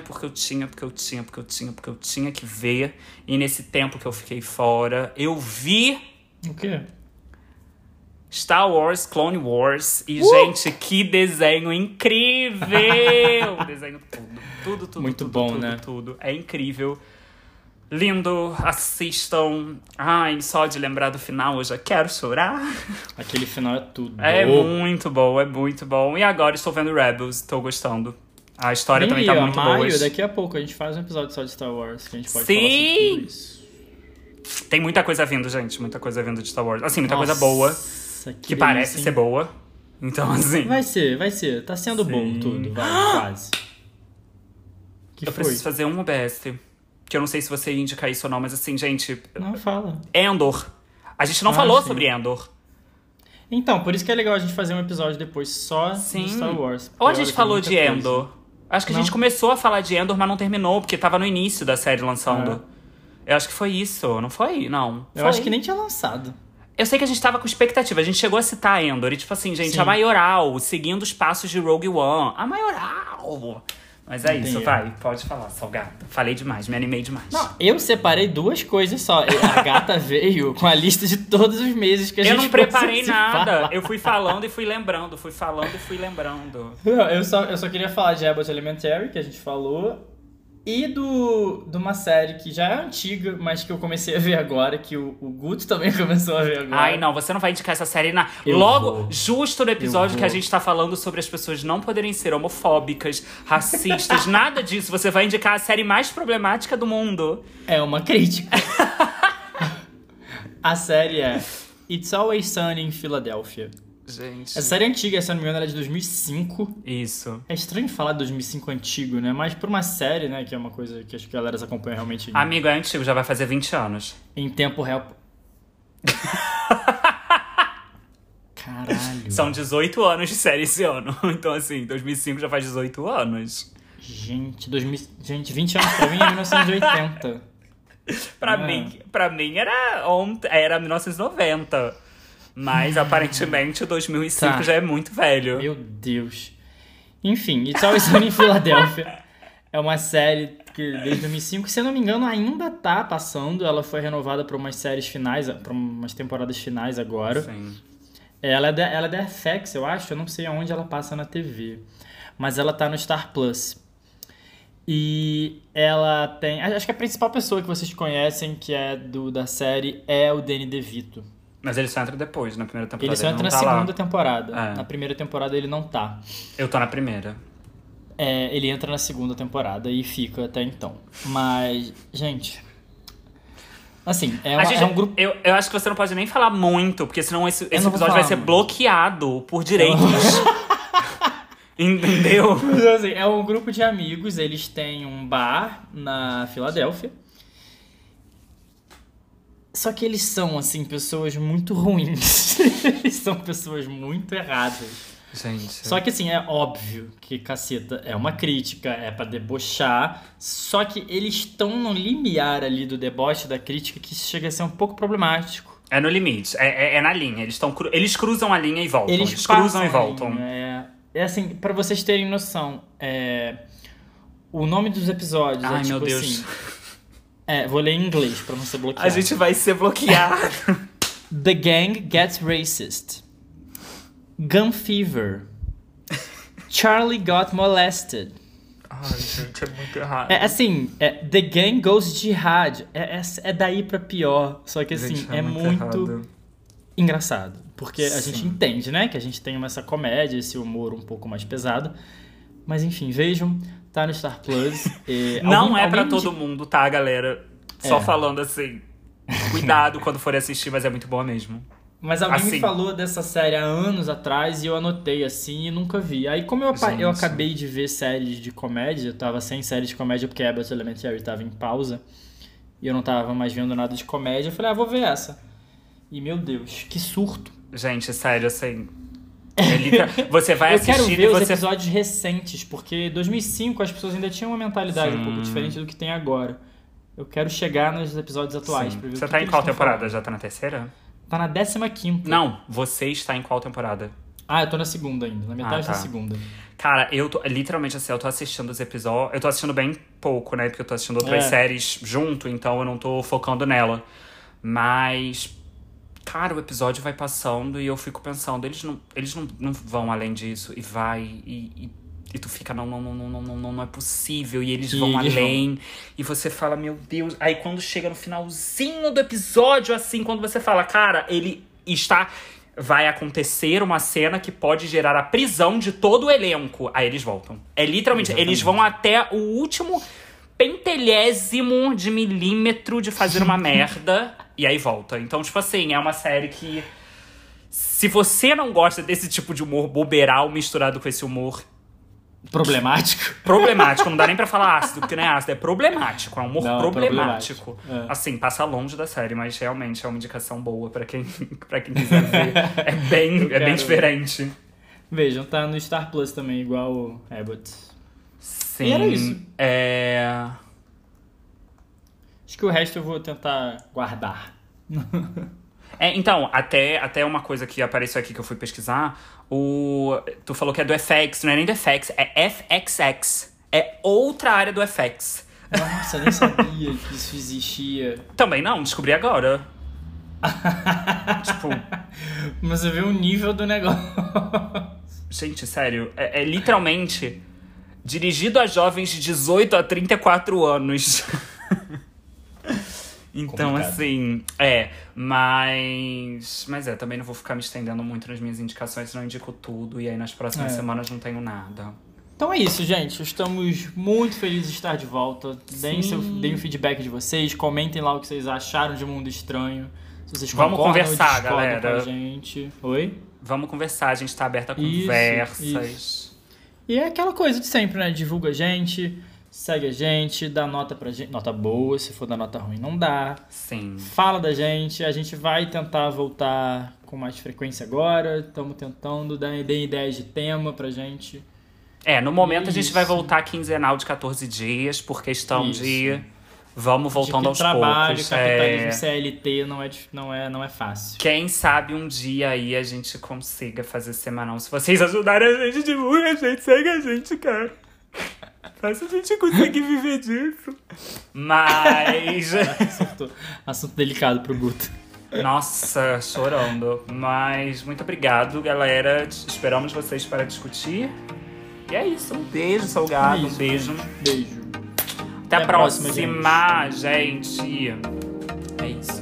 que ver. E nesse tempo que eu fiquei fora, eu vi O quê? Star Wars Clone Wars. E, gente, que desenho incrível! Desenho tudo. Muito tudo, bom, tudo, né? Tudo. É incrível. Lindo, assistam. Ai, só de lembrar do final eu já quero chorar. Aquele final é tudo. É muito bom, é muito bom. E agora estou vendo Rebels, estou gostando. A história também tá muito boa. Maio, daqui a pouco a gente faz um episódio só de Star Wars, que a gente pode Sim! falar sobre tudo isso. Tem muita coisa vindo, gente. Muita coisa vindo de Star Wars. Assim, muita coisa boa. Que delícia, parece hein? ser boa. Então, assim... Vai ser. Tá sendo bom tudo, vai, quase. Que eu foi? preciso fazer um OBS. Que eu não sei se você ia indicar isso ou não, mas assim, gente... Não, fala. Endor. A gente não falou sim. sobre Endor. Então, por isso que é legal a gente fazer um episódio depois só Sim. de Star Wars. Ou a gente falou muita de coisa. Endor. Acho que a Não. gente começou a falar de Endor, mas não terminou, porque tava no início da série lançando. Eu acho que foi isso, não foi? Não. Eu Foi. acho que nem tinha lançado. Eu sei que a gente tava com expectativa. A gente chegou a citar Endor. E tipo assim, gente, Sim. a Maioral, seguindo os passos de Rogue One. A Maioral! Mas é isso, Entendi. vai. Pode falar, Salgado. Falei demais, me animei demais. Não, eu separei duas coisas só. A gata veio com a lista de todos os meses que a gente Eu não preparei fosse nada. falar. Eu fui falando e fui lembrando. Fui falando e fui lembrando. Não, eu só queria falar de Abbott Elementary, que a gente falou, e de uma série que já é antiga, mas que eu comecei a ver agora, que o Guto também começou a ver agora. Ai, não, você não vai indicar essa série Eu logo, vou. justo no episódio Eu que a vou. gente tá falando sobre as pessoas não poderem ser homofóbicas, racistas, nada disso. Você vai indicar a série mais problemática do mundo. É uma crítica. A série é It's Always Sunny in Philadelphia. Gente. Essa série é antiga, se eu não me engano, ela é de 2005. Isso. É estranho falar 2005 antigo, né? Mas por uma série, né? Que é uma coisa que acho que a galera acompanha realmente Amigo, é antigo, já vai fazer 20 anos. em tempo real. Caralho. São 18 anos de série esse ano. Então, assim, 2005 já faz 18 anos. Gente, 20 anos pra mim é 1980. Pra mim era 1990. Mas, aparentemente, 2005 Tá. já é muito velho. Meu Deus. Enfim, It's Always Sunny in Philadelphia é uma série que desde 2005, se eu não me engano, ainda tá passando. Ela foi renovada para umas séries finais, para umas temporadas finais agora. Sim. Ela é da FX, eu acho. Eu não sei aonde ela passa na TV. Mas ela tá no Star Plus. E ela tem... Acho que a principal pessoa que vocês conhecem, que é da série, é o Danny DeVito. Mas ele só entra depois, na primeira temporada. Ele só entra não na tá lá. segunda temporada. É. Na primeira temporada ele não tá. Eu tô na primeira. Ele entra na segunda temporada e fica até então. Mas, gente... Assim, é um grupo... Eu acho que você não pode nem falar muito, porque senão esse não vou episódio vai falar ser muito. bloqueado por direitos. Entendeu? Mas, assim, é um grupo de amigos, eles têm um bar na Filadélfia. Só que eles são, assim, pessoas muito ruins. Eles são pessoas muito erradas. Gente. Só que, assim, é óbvio que, caceta, é uma crítica, é pra debochar. Só que eles estão no limiar ali do deboche, da crítica, que chega a ser um pouco problemático. É no limite, é na linha. Eles cruzam a linha e voltam. Eles cruzam passam e a voltam. linha, É assim, pra vocês terem noção, o nome dos episódios Ai, é tipo meu Deus. assim... vou ler em inglês pra não ser bloqueado. A gente vai ser bloqueado. The Gang Gets Racist. Gun Fever. Charlie Got Molested. Ai, gente, é muito errado. The Gang Goes Jihad. É daí pra pior. Só que assim, Gente, é muito errado. engraçado. Porque a Sim. gente entende, né? Que a gente tem essa comédia, esse humor um pouco mais pesado. Mas enfim, vejam. Tá no Star Plus. Não é pra alguém todo mundo, tá, galera? Só falando assim. Cuidado quando for assistir, mas é muito boa mesmo. Mas alguém Assim. me falou dessa série há anos atrás e eu anotei assim e nunca vi. Aí como eu Gente. acabei de ver séries de comédia, eu tava sem série de comédia porque Abbott Elementary tava em pausa e eu não tava mais vendo nada de comédia, eu falei, vou ver essa. E meu Deus, que surto. Gente, sério, assim... Você vai Eu quero assistir ver e os você... episódios recentes, porque 2005 as pessoas ainda tinham uma mentalidade Sim. um pouco diferente do que tem agora. Eu quero chegar nos episódios atuais Sim. pra ver o Você que tá que em eles qual tão temporada? falando. Já tá na terceira? Tá na 15ª. Não, você está em qual temporada? Eu tô na segunda ainda, na metade tá. da segunda. Cara, eu tô, literalmente assim, eu tô assistindo os episódios... Eu tô assistindo bem pouco, né? Porque eu tô assistindo outras séries junto, então eu não tô focando nela. Mas... Cara, o episódio vai passando e eu fico pensando, eles não vão além disso. E vai, e tu fica, não é possível. E eles vão além. E você fala, meu Deus. Aí quando chega no finalzinho do episódio, assim, quando você fala, cara, vai acontecer uma cena que pode gerar a prisão de todo o elenco. Aí eles voltam. É literalmente, eles vão até o último pentelhésimo de milímetro de fazer uma merda. E aí volta. Então, tipo assim, é uma série que... Se você não gosta desse tipo de humor boberal misturado com esse humor... Problemático. Não dá nem pra falar ácido, porque não é ácido. É problemático. É um humor problemático. É. Assim, passa longe da série. Mas realmente é uma indicação boa pra quem quiser ver. É bem diferente. Vejam, tá no Star Plus também, igual o Abbott. Sim. E era isso. Acho que o resto eu vou tentar guardar. Então, até uma coisa que apareceu aqui que eu fui pesquisar. Tu falou que é do FX, não é nem do FX, é FXX. É outra área do FX. Nossa, eu nem sabia que isso existia. Também não, descobri agora. Tipo... Mas você vê o nível do negócio. Gente, sério, é literalmente dirigido a jovens de 18 a 34 anos. Então, complicado. assim, mas também não vou ficar me estendendo muito nas minhas indicações, senão eu indico tudo, e aí nas próximas semanas não tenho nada. Então é isso, gente. Estamos muito felizes de estar de volta. Deem o feedback de vocês, comentem lá o que vocês acharam de Mundo Estranho. Se vocês Vamos conversar, ou discordam galera. com a gente. Oi? Vamos conversar, a gente tá aberta a conversas. Isso. E é aquela coisa de sempre, né? Divulga a gente, segue a gente, dá nota pra gente. Nota boa, se for dar nota ruim, não dá. Sim. Fala da gente, a gente vai tentar voltar com mais frequência agora. Estamos tentando, deem ideias de tema pra gente. No momento a gente vai voltar quinzenal de 14 dias, por questão de... Vamos voltando aos trabalho, poucos. Capitalismo CLT não é fácil. Quem sabe um dia aí a gente consiga fazer semanal. Se vocês ajudarem a gente, divulga a gente, segue a gente, cara. Faz a gente conseguir viver disso. Mas... Assunto delicado pro Guto. Nossa, chorando. Mas muito obrigado, galera. Esperamos vocês para discutir. E é isso. Um beijo, salgado. Um beijo. Beijo. Até a próxima, gente. É isso.